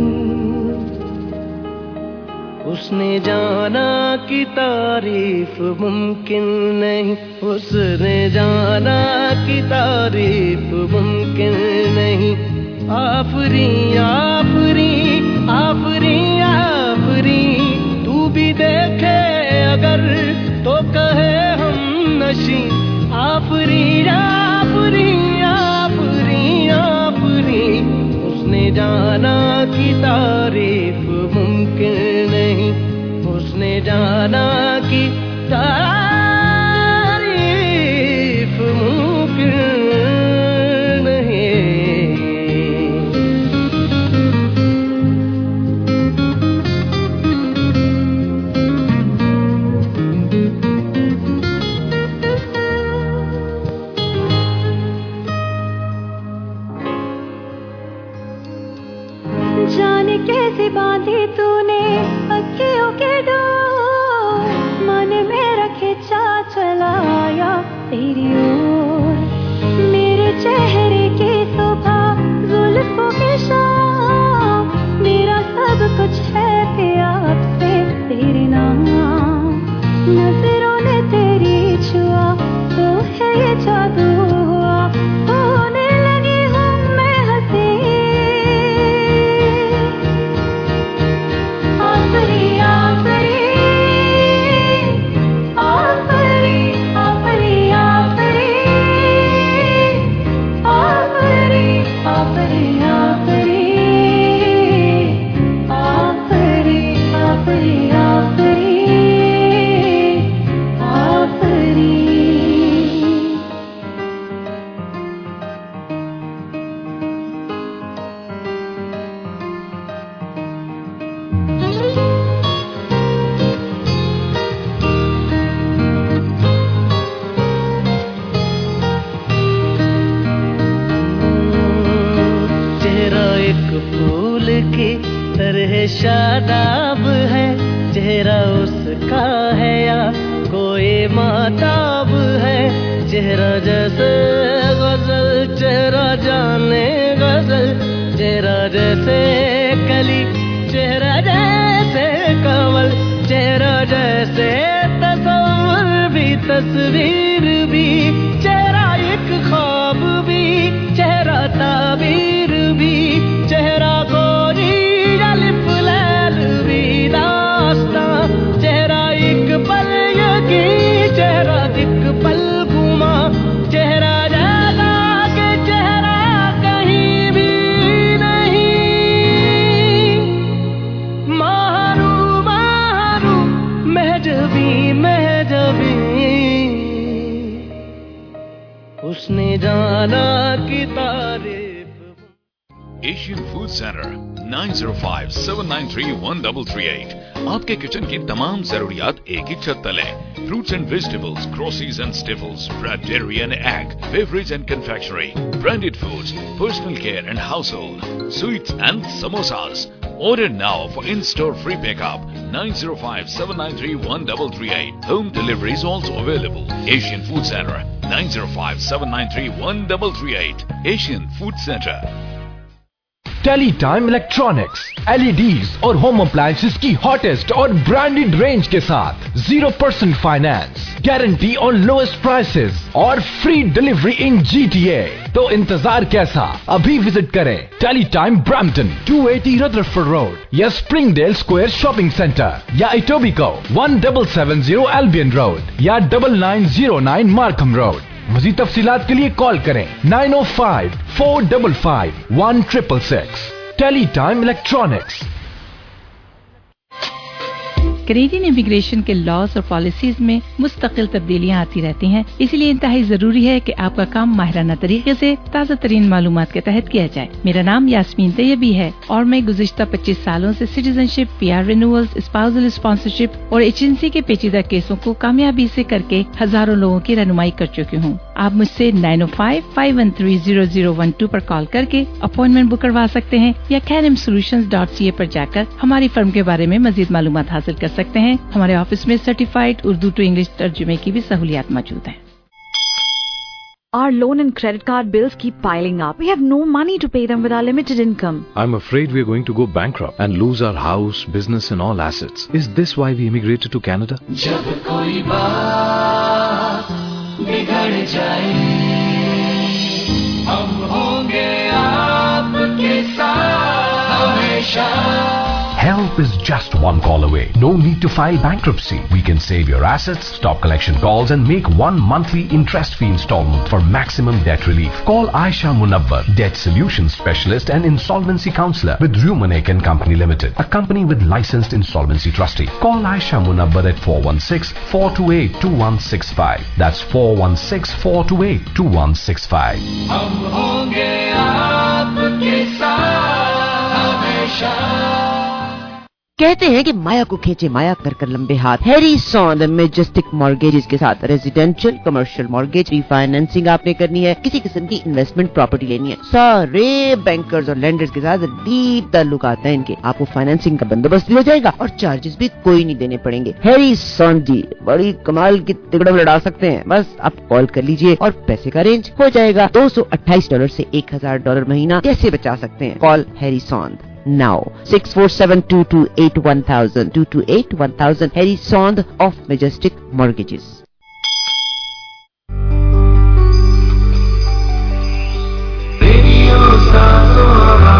उसने जाना कि तारीफ मुमकिन नहीं, उसने जाना कि तारीफ मुमकिन नहीं। आफरी आफरी आफरी आफरी, तू भी देखे अगर तो कहे हम नशी। आफरी आफरी आफरी आफरी, उसने जाना कि तारीफ मुमकिन नहीं, उसने जाना कि तारीफ मुमकिन नहीं। जाने कैसे बांधी तूने अखियों के डोर, मन मेरा खिंचा चला आया तेरी ओर। मेरे चेहरे की सुबह जुल्फों की शाम, मेरा सब कुछ है प्यार से तेरे नाम। नजरों ने तेरी छुआ तो है ये जादू हुआ, होने लगी हूँ मैं हंसी। आफरी आफरी आफरी आफरी आफरी आफरी आफरी आफरी आफरी आफरी आफरी आफरी। चेहरा एक फूल की तरह शादाब है, चेहरा उसका है या कोई माताब है। चेहरा जैसे गजल चेहरा जाने गजल, चेहरा जैसे कली चेहरा जैसे कवल, चेहरा जैसे तस्वीर भी तस्वीर भी, चेहरा एक ख्वाब भी, चेहरा ताबीर भी, चेहरा कोई अलिफ लैल भी दास्तां, चेहरा एक पल यकी चेहरा दिक पल घुमा, चेहरा जैसा के चेहरा कहीं भी नहीं। मारू मारू महजबी महजबी, उसने जाना कि तारीफ। Asian food center nine zero five seven nine three one three three eight. आपके किचन की तमाम जरूरियात एक ही छत तले। Fruits and vegetables, groceries and staples, bread, dairy and egg, beverage and confectionery, branded foods, personal care and household, sweets and samosas. Order now for in-store free pickup nine zero five seven nine three one three three eight. Home delivery is also available. Asian Food Center nine zero five seven nine three one three three eight. Asian Food Center. Teletime electronics, LEDs और home appliances की hottest और branded range के साथ zero percent finance, guarantee on lowest prices और free delivery in GTA. तो इंतजार कैसा, अभी विजिट करें Teletime Brampton two eighty Rutherford road या स्प्रिंगडेल स्क्वायर शॉपिंग सेंटर या Etobicoke one seven seven zero Albion road या double nine zero nine Markham road. मज़ीद तफसीलात के लिए कॉल करें nine oh five four five five one six six. Teletime electronics. Canadian immigration के laws और policies में मुस्तकिल तब्दीलियां आती रहती हैं, इसलिए इंतहाई जरूरी है कि आपका काम माहिराना तरीके से ताज़ा तरीन मालूमात के तहत किया जाए। मेरा नाम यास्मीन तैयबी है और मैं गुज़िश्ता पच्चीस सालों से citizenship, PR renewals, spousal sponsorship और एजेंसी के पेचीदा केसों को कामयाबी से करके हजारों लोगों की रहनुमाई कर चुकी हूँ। आप मुझसे nine oh five five one three zero zero one two पर कॉल करके अपॉइंटमेंट बुक करवा सकते हैं या कैनम सोल्यूशंस डॉट सी ए पर जाकर हमारी फर्म के बारे में मजीद मालूमात हासिल कर सकते हैं। हमारे ऑफिस में सर्टिफाइड उर्दू टू इंग्लिश तर्जुमे की भी सहूलियात मौजूद हैं। Our loan and credit card bills keep piling up. We have no money to pay them with our limited income. I'm afraid we're going to go bankrupt and lose our house, business and all assets. Is this why we immigrated to Canada? जब कोई बात बिगड़ जाए, हम होंगे आपके साथ हमेशा। Help is just one call away. No need to file bankruptcy. We can save your assets, stop collection calls and make one monthly interest-free installment for maximum debt relief. Call Aisha Munawwar, Debt Solutions Specialist and Insolvency Counselor with Rumanek and Company Limited, a company with licensed insolvency trustee. Call Aisha Munawwar at four one six, four two eight, two one six five. That's four one six, four two eight, two one six five. हम होंगे आपके साथ हमेशा। कहते हैं कि माया को खींचे माया कर कर लंबे हाथ। हैरी सॉन मेजेस्टिक मॉर्गेजेस के साथ रेजिडेंशियल कमर्शियल मॉर्गेज रीफाइनेंसिंग आपने करनी है, किसी किस्म की इन्वेस्टमेंट प्रॉपर्टी लेनी है, सारे बैंकर्स और लेंडर्स के साथ डीप ताल्लुकात हैं इनके। आपको फाइनेंसिंग का बंदोबस्त भी हो जाएगा और चार्जेस भी कोई नहीं देने पड़ेंगे। हैरी सॉन जी बड़ी कमाल की तिगड़म लड़ा सकते हैं। बस आप कॉल कर लीजिए और पैसे का अरेंज हो जाएगा। दो सौ अट्ठाईस डॉलर से एक हजार डॉलर महीना कैसे बचा सकते हैं? कॉल हैरी सॉन now six four seven, two two eight, one thousand, two two eight, one thousand. Harry Sond of Majestic Mortgages. Radio Sazora,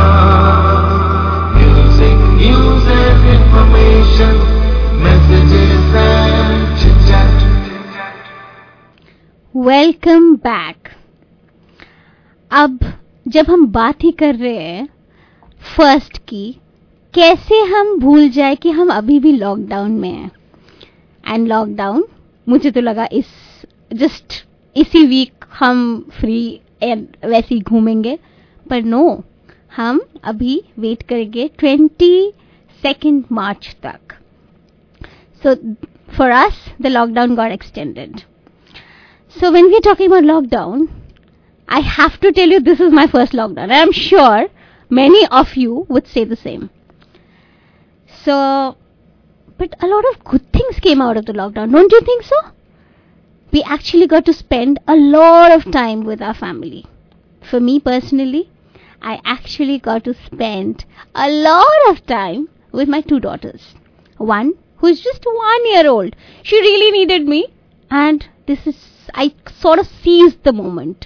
music, news and information, messages and chit-chat. Welcome back. अब जब हम बात ही कर रहे हैं first की, कैसे हम भूल जाए कि हम अभी भी लॉकडाउन में हैं। एंड लॉकडाउन मुझे तो लगा इस जस्ट इसी वीक हम फ्री एंड वैसे ही घूमेंगे, पर नो, हम अभी वेट करेंगे ट्वेंटी सेकेंड मार्च तक। So for us the lockdown got extended. So when we are talking about lockdown, I have to tell you this is my first lockdown. I am sure many of you would say the same. So, but a lot of good things came out of the lockdown, don't you think so? We actually got to spend a lot of time with our family. For me personally, I actually got to spend a lot of time with my two daughters. One who's just one year old. She really needed me, and this is, I sort of seized the moment.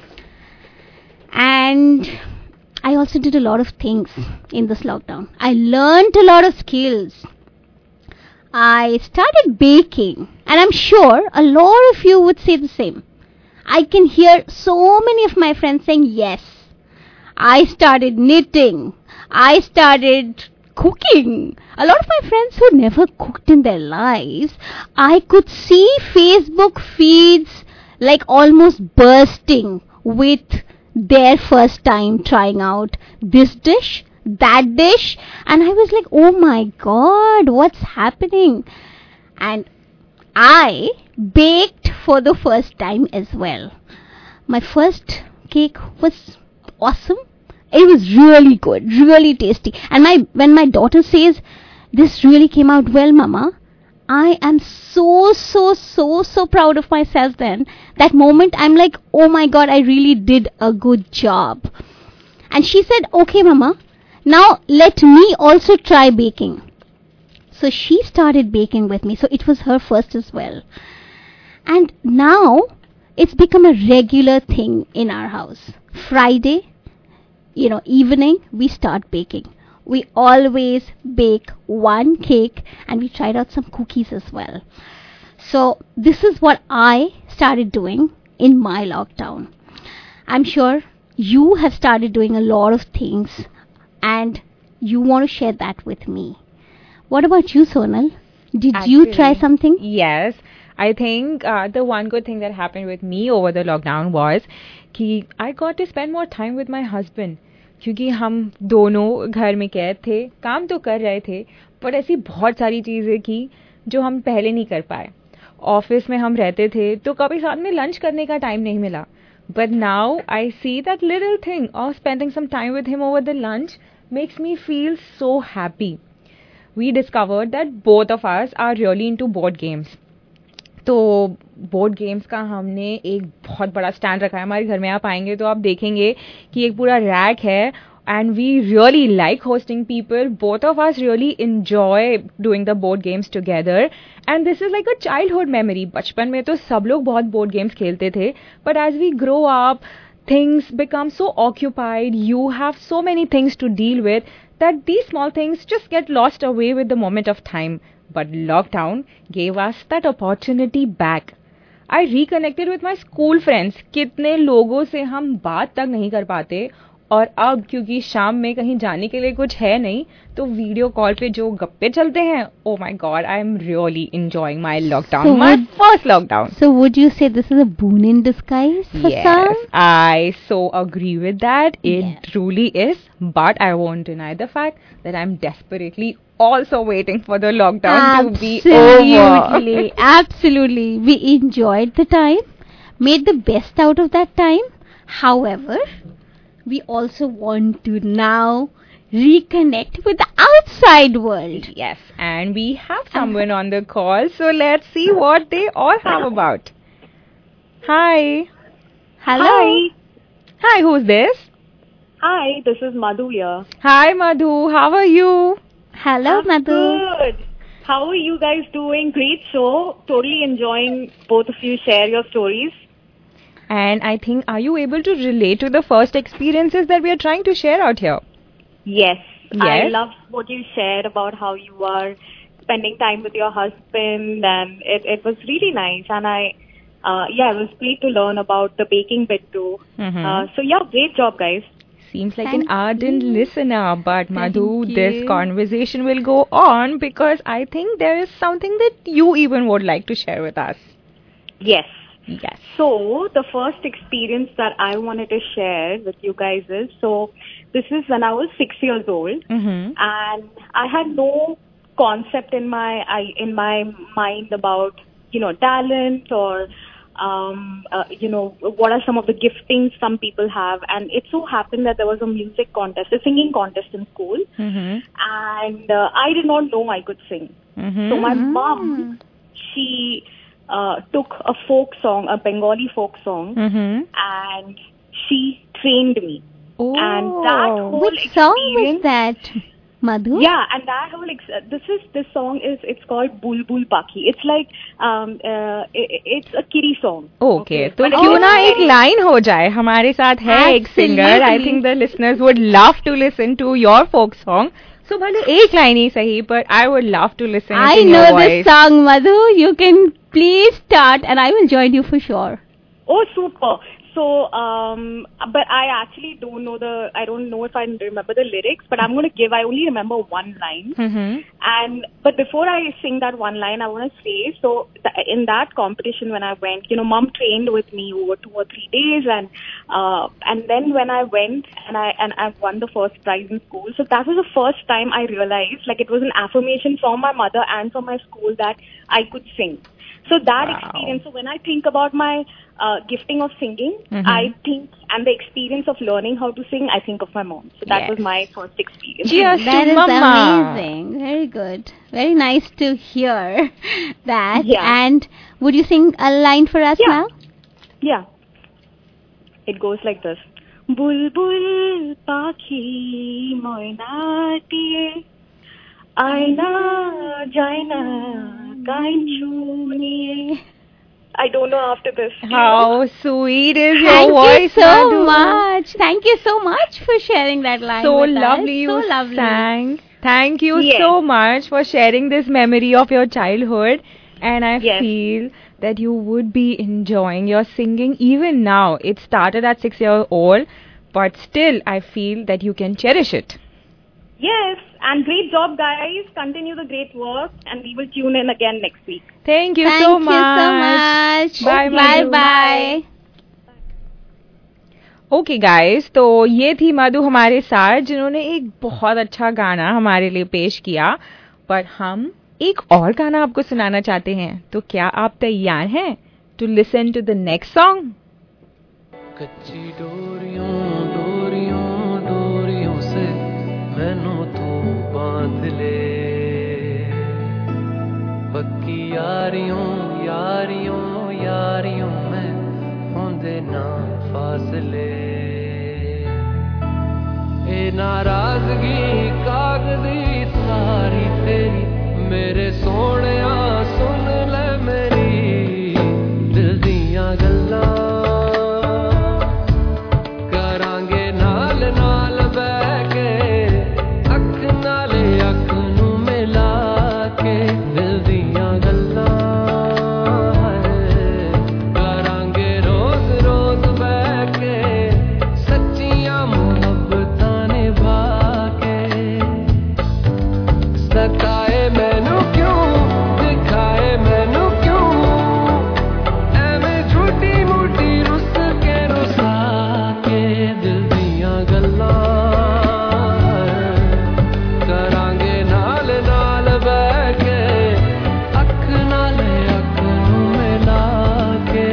And I also did a lot of things in this lockdown. I learned a lot of skills. I started baking, and I'm sure a lot of you would say the same. I can hear so many of my friends saying yes. I started knitting. I started cooking. A lot of my friends who never cooked in their lives, I could see Facebook feeds like almost bursting with their first time trying out this dish, that dish, and I was like, oh my god, what's happening? And I baked for the first time as well. My first cake was awesome. It was really good, really tasty. And my when my daughter says, this really came out well, Mama, I am so, so, so, so proud of myself then. That moment, I'm like, oh my god, I really did a good job. And she said, okay, Mama, now let me also try baking. So she started baking with me. So it was her first as well. And now, it's become a regular thing in our house. Friday, you know, evening, we start baking. We always bake one cake, and we tried out some cookies as well. So this is what I started doing in my lockdown. I'm sure you have started doing a lot of things and you want to share that with me. What about you, Sonal? Did Actually, you try something? Yes. I think uh, the one good thing that happened with me over the lockdown was कि I got to spend more time with my husband. क्योंकि हम दोनों घर में कैद थे, काम तो कर रहे थे, पर ऐसी बहुत सारी चीज़ें की जो हम पहले नहीं कर पाए. ऑफिस में हम रहते थे तो कभी साथ में लंच करने का टाइम नहीं मिला. But now I see that little thing of spending some time with him over the lunch makes me feel so happy. We discovered that both of us are really into board games. तो board games का हमने एक बहुत बड़ा stand रखा है हमारे घर में. आप आएंगे तो आप देखेंगे कि एक पूरा रैक है and we really like hosting people. Both of us really enjoy doing the board games together and this is like a childhood memory. बचपन में तो सब लोग बहुत बोर्ड गेम्स खेलते थे, but as we grow up things become so occupied, you have so many things to deal with that these small things just get lost away with the moment of time. But lockdown gave us that opportunity back. I reconnected with my school friends. कितने लोगों से हम बात तक नहीं कर पाते, और अब क्योंकि शाम में कहीं जाने के लिए कुछ है नहीं तो वीडियो कॉल पे जो गप्पे चलते हैं. Oh my God, I am really enjoying my lockdown, So my would- first lockdown. So would you say this is a boon in disguise for Yes, some? I so agree with that. It truly is. But I won't deny the fact that I'm desperately also waiting for the lockdown to be over. Absolutely, absolutely. We enjoyed the time, made the best out of that time. However, we also want to now reconnect with the outside world. Yes, and we have someone on the call, so let's see what they all have about. Hi. Hello. Hi. Hi, who's this? Hi, this is Madhu here. Hi, Madhu. How are you? Hello, I'm Madhu. Good. How are you guys doing? Great show. Totally enjoying both of you share your stories. And I think, are you able to relate to the first experiences that we are trying to share out here? Yes. I Yes. love what you shared about how you are spending time with your husband, and it, it was really nice. And I, uh, yeah, I was pleased to learn about the baking bit too. Mhm. Uh, so yeah, great job, guys. Seems like Thank an ardent listener, but Madhu, Thank this you. conversation will go on because I think there is something that you even would like to share with us. Yes. Yes. So the first experience that I wanted to share with you guys is, so this is when I was six years old, Mm-hmm. and I had no concept in my I, in my mind about, you know, talent or um, uh, you know, what are some of the giftings some people have. And it so happened that there was a music contest, a singing contest in school, Mm-hmm. and uh, I did not know I could sing. Mm-hmm. So my mom, she uh, took a folk song, a Bengali folk song, Mm-hmm. and she trained me. Oh. And that whole Which song was experience- that, Madhu? Yeah, and that whole ex- uh, this is this song is it's called Bulbul Paki. It's like um uh, i it's a kiddie song. Okay, तो But क्यों it's ना very- एक line हो जाए. हमारे साथ है एक singer. I Absolutely. think the listeners would love to listen to your folk song. So भले एक लाइन ही सही, but I would love to listen I it in know your this voice. song, Madhu. You can please start and I will join you for sure. Oh, super. So, um, but I actually don't know the, I don't know if I remember the lyrics, but I'm going to give, I only remember one line. Mm-hmm. And, but before I sing that one line, I want to say, so th- in that competition when I went, you know, mom trained with me over two or three days, and, uh, and then when I went and I, and I won the first prize in school, so that was the first time I realized, like, it was an affirmation from my mother and from my school that I could sing. So that Wow. experience, so when I think about my uh, gifting of singing, Mhm. I think, and the experience of learning how to sing, I think of my mom. So that Yes. was my first experience. Cheers That to is Mama. amazing. Very good. Very nice to hear that. Yeah. And would you sing a line for us Yeah. now? Yeah. It goes like this. Bulbul pakhi moinatiye aina jaina kainchu niye. I don't know after this. Do you know? How sweet is your Thank voice, you so Madhu. much. Thank you so much for sharing that line So with lovely us. you So lovely. sang. Thank you Yes. so much for sharing this memory of your childhood. And I Yes. feel that you would be enjoying your singing even now. It started at six years old, but still I feel that you can cherish it. Yes, and great job, guys. Continue the great work, and we will tune in again next week. Thank you Thank so you much. so much. Bye, Bye Madhu. bye. Okay guys, तो ये थी मधु हमारे साथ जिन्होंने एक बहुत अच्छा गाना हमारे लिए पेश किया। पर हम एक और गाना आपको सुनाना चाहते हैं, तो क्या आप तैयार हैं to listen to the next song? कच्ची डोरियों डोरियों डोरियों से मैनू तू बांध ले, पक्की यारियों यारियों यारियों में होंदे ना फासले, ए नाराजगी कागजी सारी तेरी मेरे सोहणिया सुन ले मेरी दिल दियां गल्लां करांगे नाल नाल बैठ के अख नाले अख नू मिला के दिल दियां गल्लां करांगे रोज रोज बैठ के सच्चियां मुहब्बतां निभा के सताए मैनू क्यों दिखाए मैनू क्यों एवें झूठी मूठी रुस के रुसा के दिल दियां गल्लां करांगे नाल नाल बैठ के अख नाल अख नू मिला के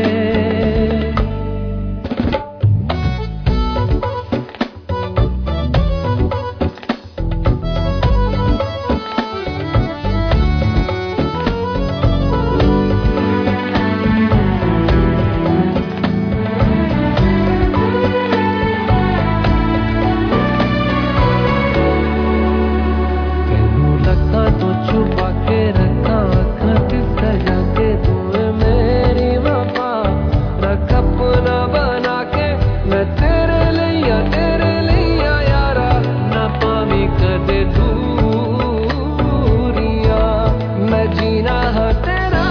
तेनू लखां तो छुपा के रखा अखां च सजा के तू मेरी वफा रख अपना बना के मैं तेरे लिया तेरे लिया यारा ना पावी कदे दूरियां मैं जीना है तेरा।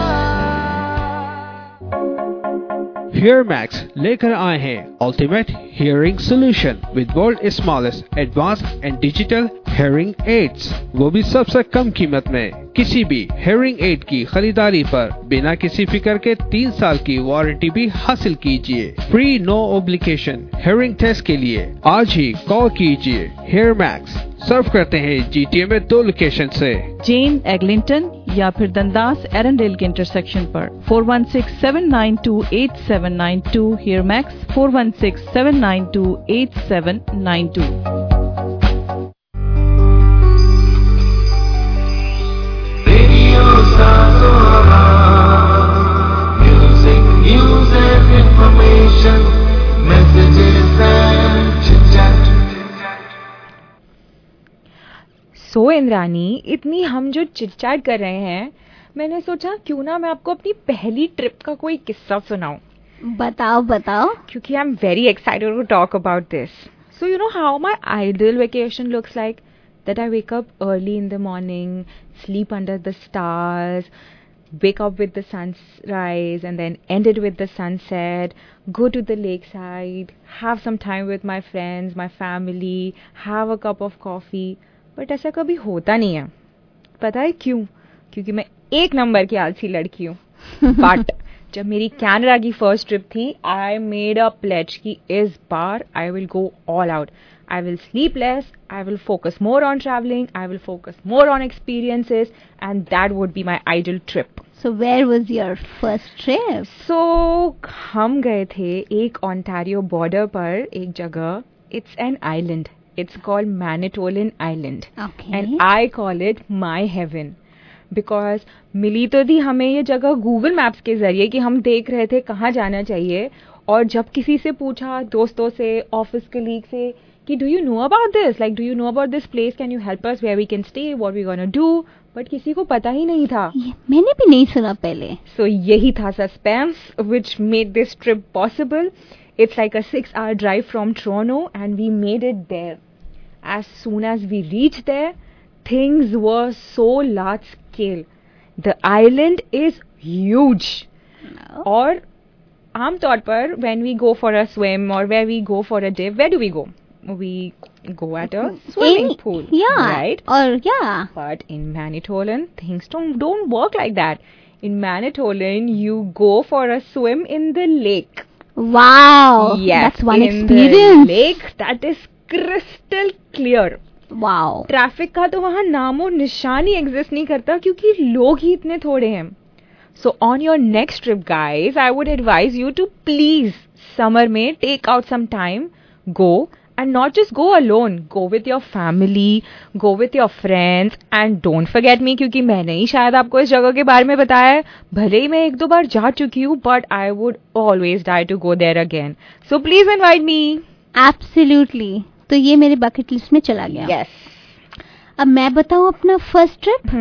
HearMax लेकर आए हैं ultimate hearing solution with world smallest advance and digital hearing aids, वो भी सबसे कम कीमत में। किसी भी हियरिंग एड की खरीदारी पर बिना किसी फिक्र के तीन साल की वारंटी भी हासिल कीजिए। Free no obligation hearing test के लिए आज ही कॉल कीजिए। HearMax सर्व करते हैं जीटीए में दो लोकेशन से, जेन एग्लिंटन या फिर दंदास एरंडेल के इंटरसेक्शन पर। Four one six seven nine two eight seven nine two HearMax four one six seven nine two eight seven nine two. Radio Sasora. Music, news and information. Messages and chit-chat. So Indrani, इतनी हम जो chit-chat कर रहे हैं, मैंने सोचा क्यों ना मैं आपको अपनी पहली ट्रिप का कोई किस्सा सुनाऊं। बताओ बताओ, क्योंकि I am very excited to talk about this. So you know how my ideal vacation looks like, that I wake up early in the morning, sleep under the stars, wake up with the sunrise and then end it with the sunset, go to the lakeside, have some time with my friends, my family, have a cup of coffee. But ऐसा कभी होता नहीं है। पता है क्यों? क्योंकि मैं एक नंबर की आलसी लड़की हूँ। बट जब मेरी कनाडा की फर्स्ट ट्रिप थी, आई मेड अ प्लेज कि इस बार I will go all out. I will sleep less, I will focus more on traveling, I will focus more on experiences, and that would be my ideal trip. So where was your first trip? So हम गए थे एक Ontario border पर एक जगह, it's an island, it's called Manitoulin Island. Okay. And I call it my heaven. Because मिली तो थी हमें ये जगह Google Maps के जरिए कि हम देख रहे थे कहाँ जाना चाहिए, और जब किसी से पूछा, दोस्तों से, ऑफिस कलीग से कि do you know about this? Like, do you know about this place? Can you help us where we can stay? What we gonna do? But किसी को पता ही नहीं था। मैंने भी नहीं सुना पहले। So यही था suspense which made this trip possible. It's like a six-hour drive from Toronto, and we made it there. As soon as we reached there, things were so large scale. The island is huge. और आमतौर पर when we go for a swim or where we go for a dip, where do we go? We go at a swimming Any- pool, yeah, right? Or yeah. But in Manitoulin, things don't don't work like that. In Manitoulin, you go for a swim in the lake. Wow. Yes, That's one in experience. the lake that is crystal clear. Wow. Traffic का तो वहाँ नामो निशान ही exist नहीं करता क्योंकि लोग ही इतने थोड़े हैं. So on your next trip, guys, I would advise you to please summer में take out some time, go and not just go alone. Go with your family, go with your friends and don't forget me क्योंकि मैंने ही शायद आपको इस जगह के बारे में बताया है. भले ही मैं एक दो बार जा चुकी हूँ, but I would always die to go there again. So please invite me. Absolutely. तो ये मेरे बकेट लिस्ट में चला गया. Yes. अब मैं बताऊं अपना फर्स्ट ट्रिप.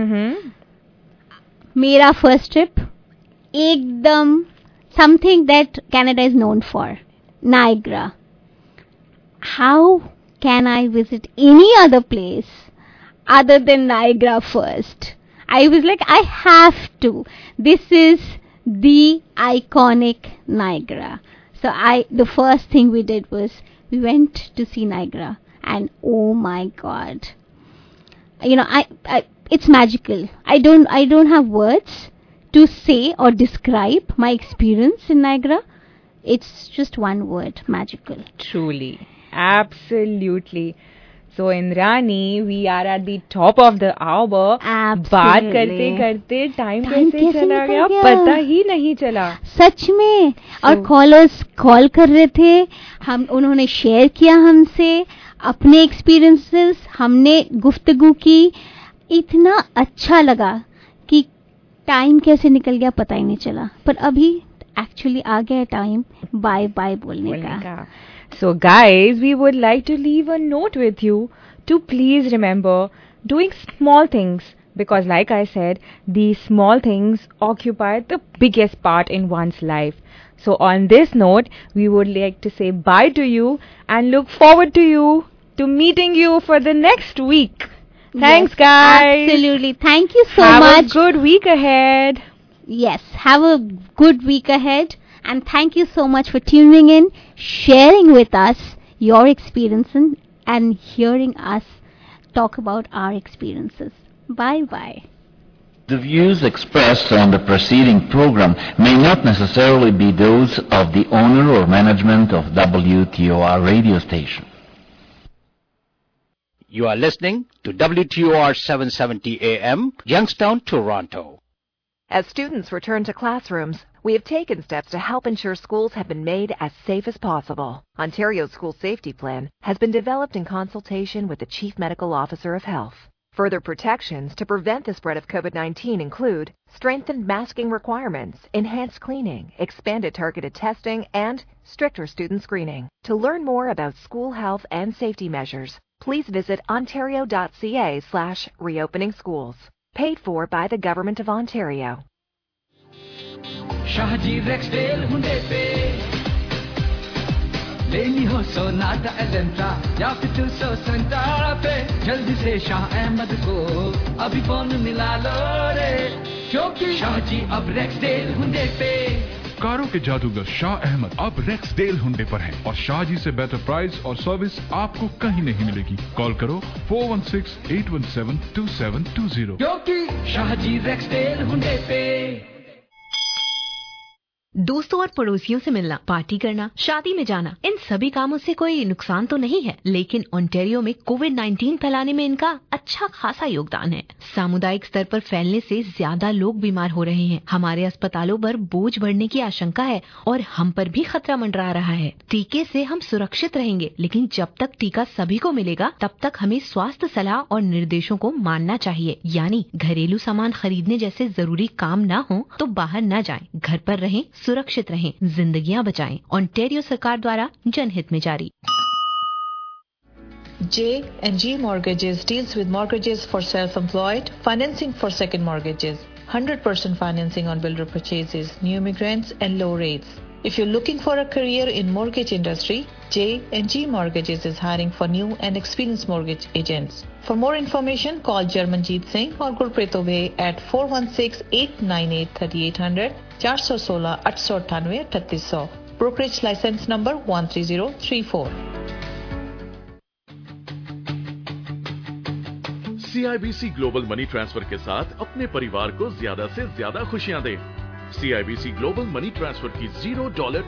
मेरा फर्स्ट ट्रिप एकदम something that Canada is known for, Niagara. How can I visit any other place other than Niagara first? I was like, I have to. This is the iconic Niagara. So I, the first thing we did was we went to see Niagara, and oh my God, you know, I, I it's magical. I don't, I don't have words to say or describe my experience in Niagara. It's just one word, magical. Truly. Absolutely. So Indrani, we are at the top of the hour. बात करते करते time कैसे चला गया पता ही नहीं चला. सच में. और कॉलर्स कॉल कर रहे थे, हम उन्होंने शेयर किया हमसे अपने एक्सपीरियंसेस, हमने गुफ्तगू की. इतना अच्छा लगा कि टाइम कैसे निकल गया पता ही नहीं चला. पर अभी एक्चुअली आ गया टाइम बाय बाय बोलने का. So guys, we would like to leave a note with you to please remember doing small things, because like I said, these small things occupy the biggest part in one's life. So on this note, we would like to say bye to you and look forward to you to meeting you for the next week. Thanks, Yes, guys. Absolutely. Thank you so Have much. a good week ahead. Yes, have a good week ahead. And thank you so much for tuning in, sharing with us your experiences and hearing us talk about our experiences. Bye-bye. The views expressed on the preceding program may not necessarily be those of the owner or management of W T O R radio station. You are listening to W T O R seven seventy A M, Youngstown, Toronto. As students return to classrooms, we have taken steps to help ensure schools have been made as safe as possible. Ontario's School Safety Plan has been developed in consultation with the Chief Medical Officer of Health. Further protections to prevent the spread of COVID nineteen include strengthened masking requirements, enhanced cleaning, expanded targeted testing, and stricter student screening. To learn more about school health and safety measures, please visit ontario.ca slash reopening schools. Paid for by the Government of Ontario. Shahaji रेक्सडेल Hunde पे लेनी हो Sonata Elantra या फिर to सौ Centara पे जल्दी से शाह अहमद को अभी फोन मिला लो रे क्योंकि शाहजी अब रेक्सडेल हुंडे पे. कारों के जादूगर शाह अहमद अब रेक्सडेल हुंडे पर हैं और शाहजी से बेहतर प्राइस और सर्विस आपको कहीं नहीं मिलेगी. कॉल करो four one six eight one seven two seven two zero. क्योंकि शाहजी रेक्सडेल हुंडे पे. दोस्तों और पड़ोसियों से मिलना, पार्टी करना, शादी में जाना, इन सभी कामों से कोई नुकसान तो नहीं है, लेकिन ओंटारियो में कोविड नाइन्टीन फैलाने में इनका अच्छा खासा योगदान है. सामुदायिक स्तर पर फैलने से ज्यादा लोग बीमार हो रहे हैं. हमारे अस्पतालों पर बोझ बढ़ने की आशंका है और हम पर भी खतरा मंडरा रहा है. टीके से हम सुरक्षित रहेंगे, लेकिन जब तक टीका सभी को मिलेगा तब तक हमें स्वास्थ्य सलाह और निर्देशों को मानना चाहिए. यानी घरेलू सामान खरीदने जैसे जरूरी काम न हो तो बाहर न जाएं, घर पर रहें, सुरक्षित रहें, जिंदगियां बचाएं. ओंटारियो सरकार द्वारा जनहित में जारी. J and G Mortgages deals with mortgages for self-employed, financing for second mortgages, one hundred percent financing on builder purchases, new immigrants and low rates. If you're looking for a career in mortgage industry, J and G Mortgages is hiring for new and experienced mortgage agents. For more information, call Jarmanjeet Singh or Gurpreet Obey at four one six, eight nine eight, three eight zero zero, four one six, eight eight nine eight, three eight zero zero. Brokerage license number one three zero three four. C I B C global money transfer के साथ अपने परिवार को ज्यादा से ज्यादा खुशियां दें। C I B C global money transfer की जीरो डॉलर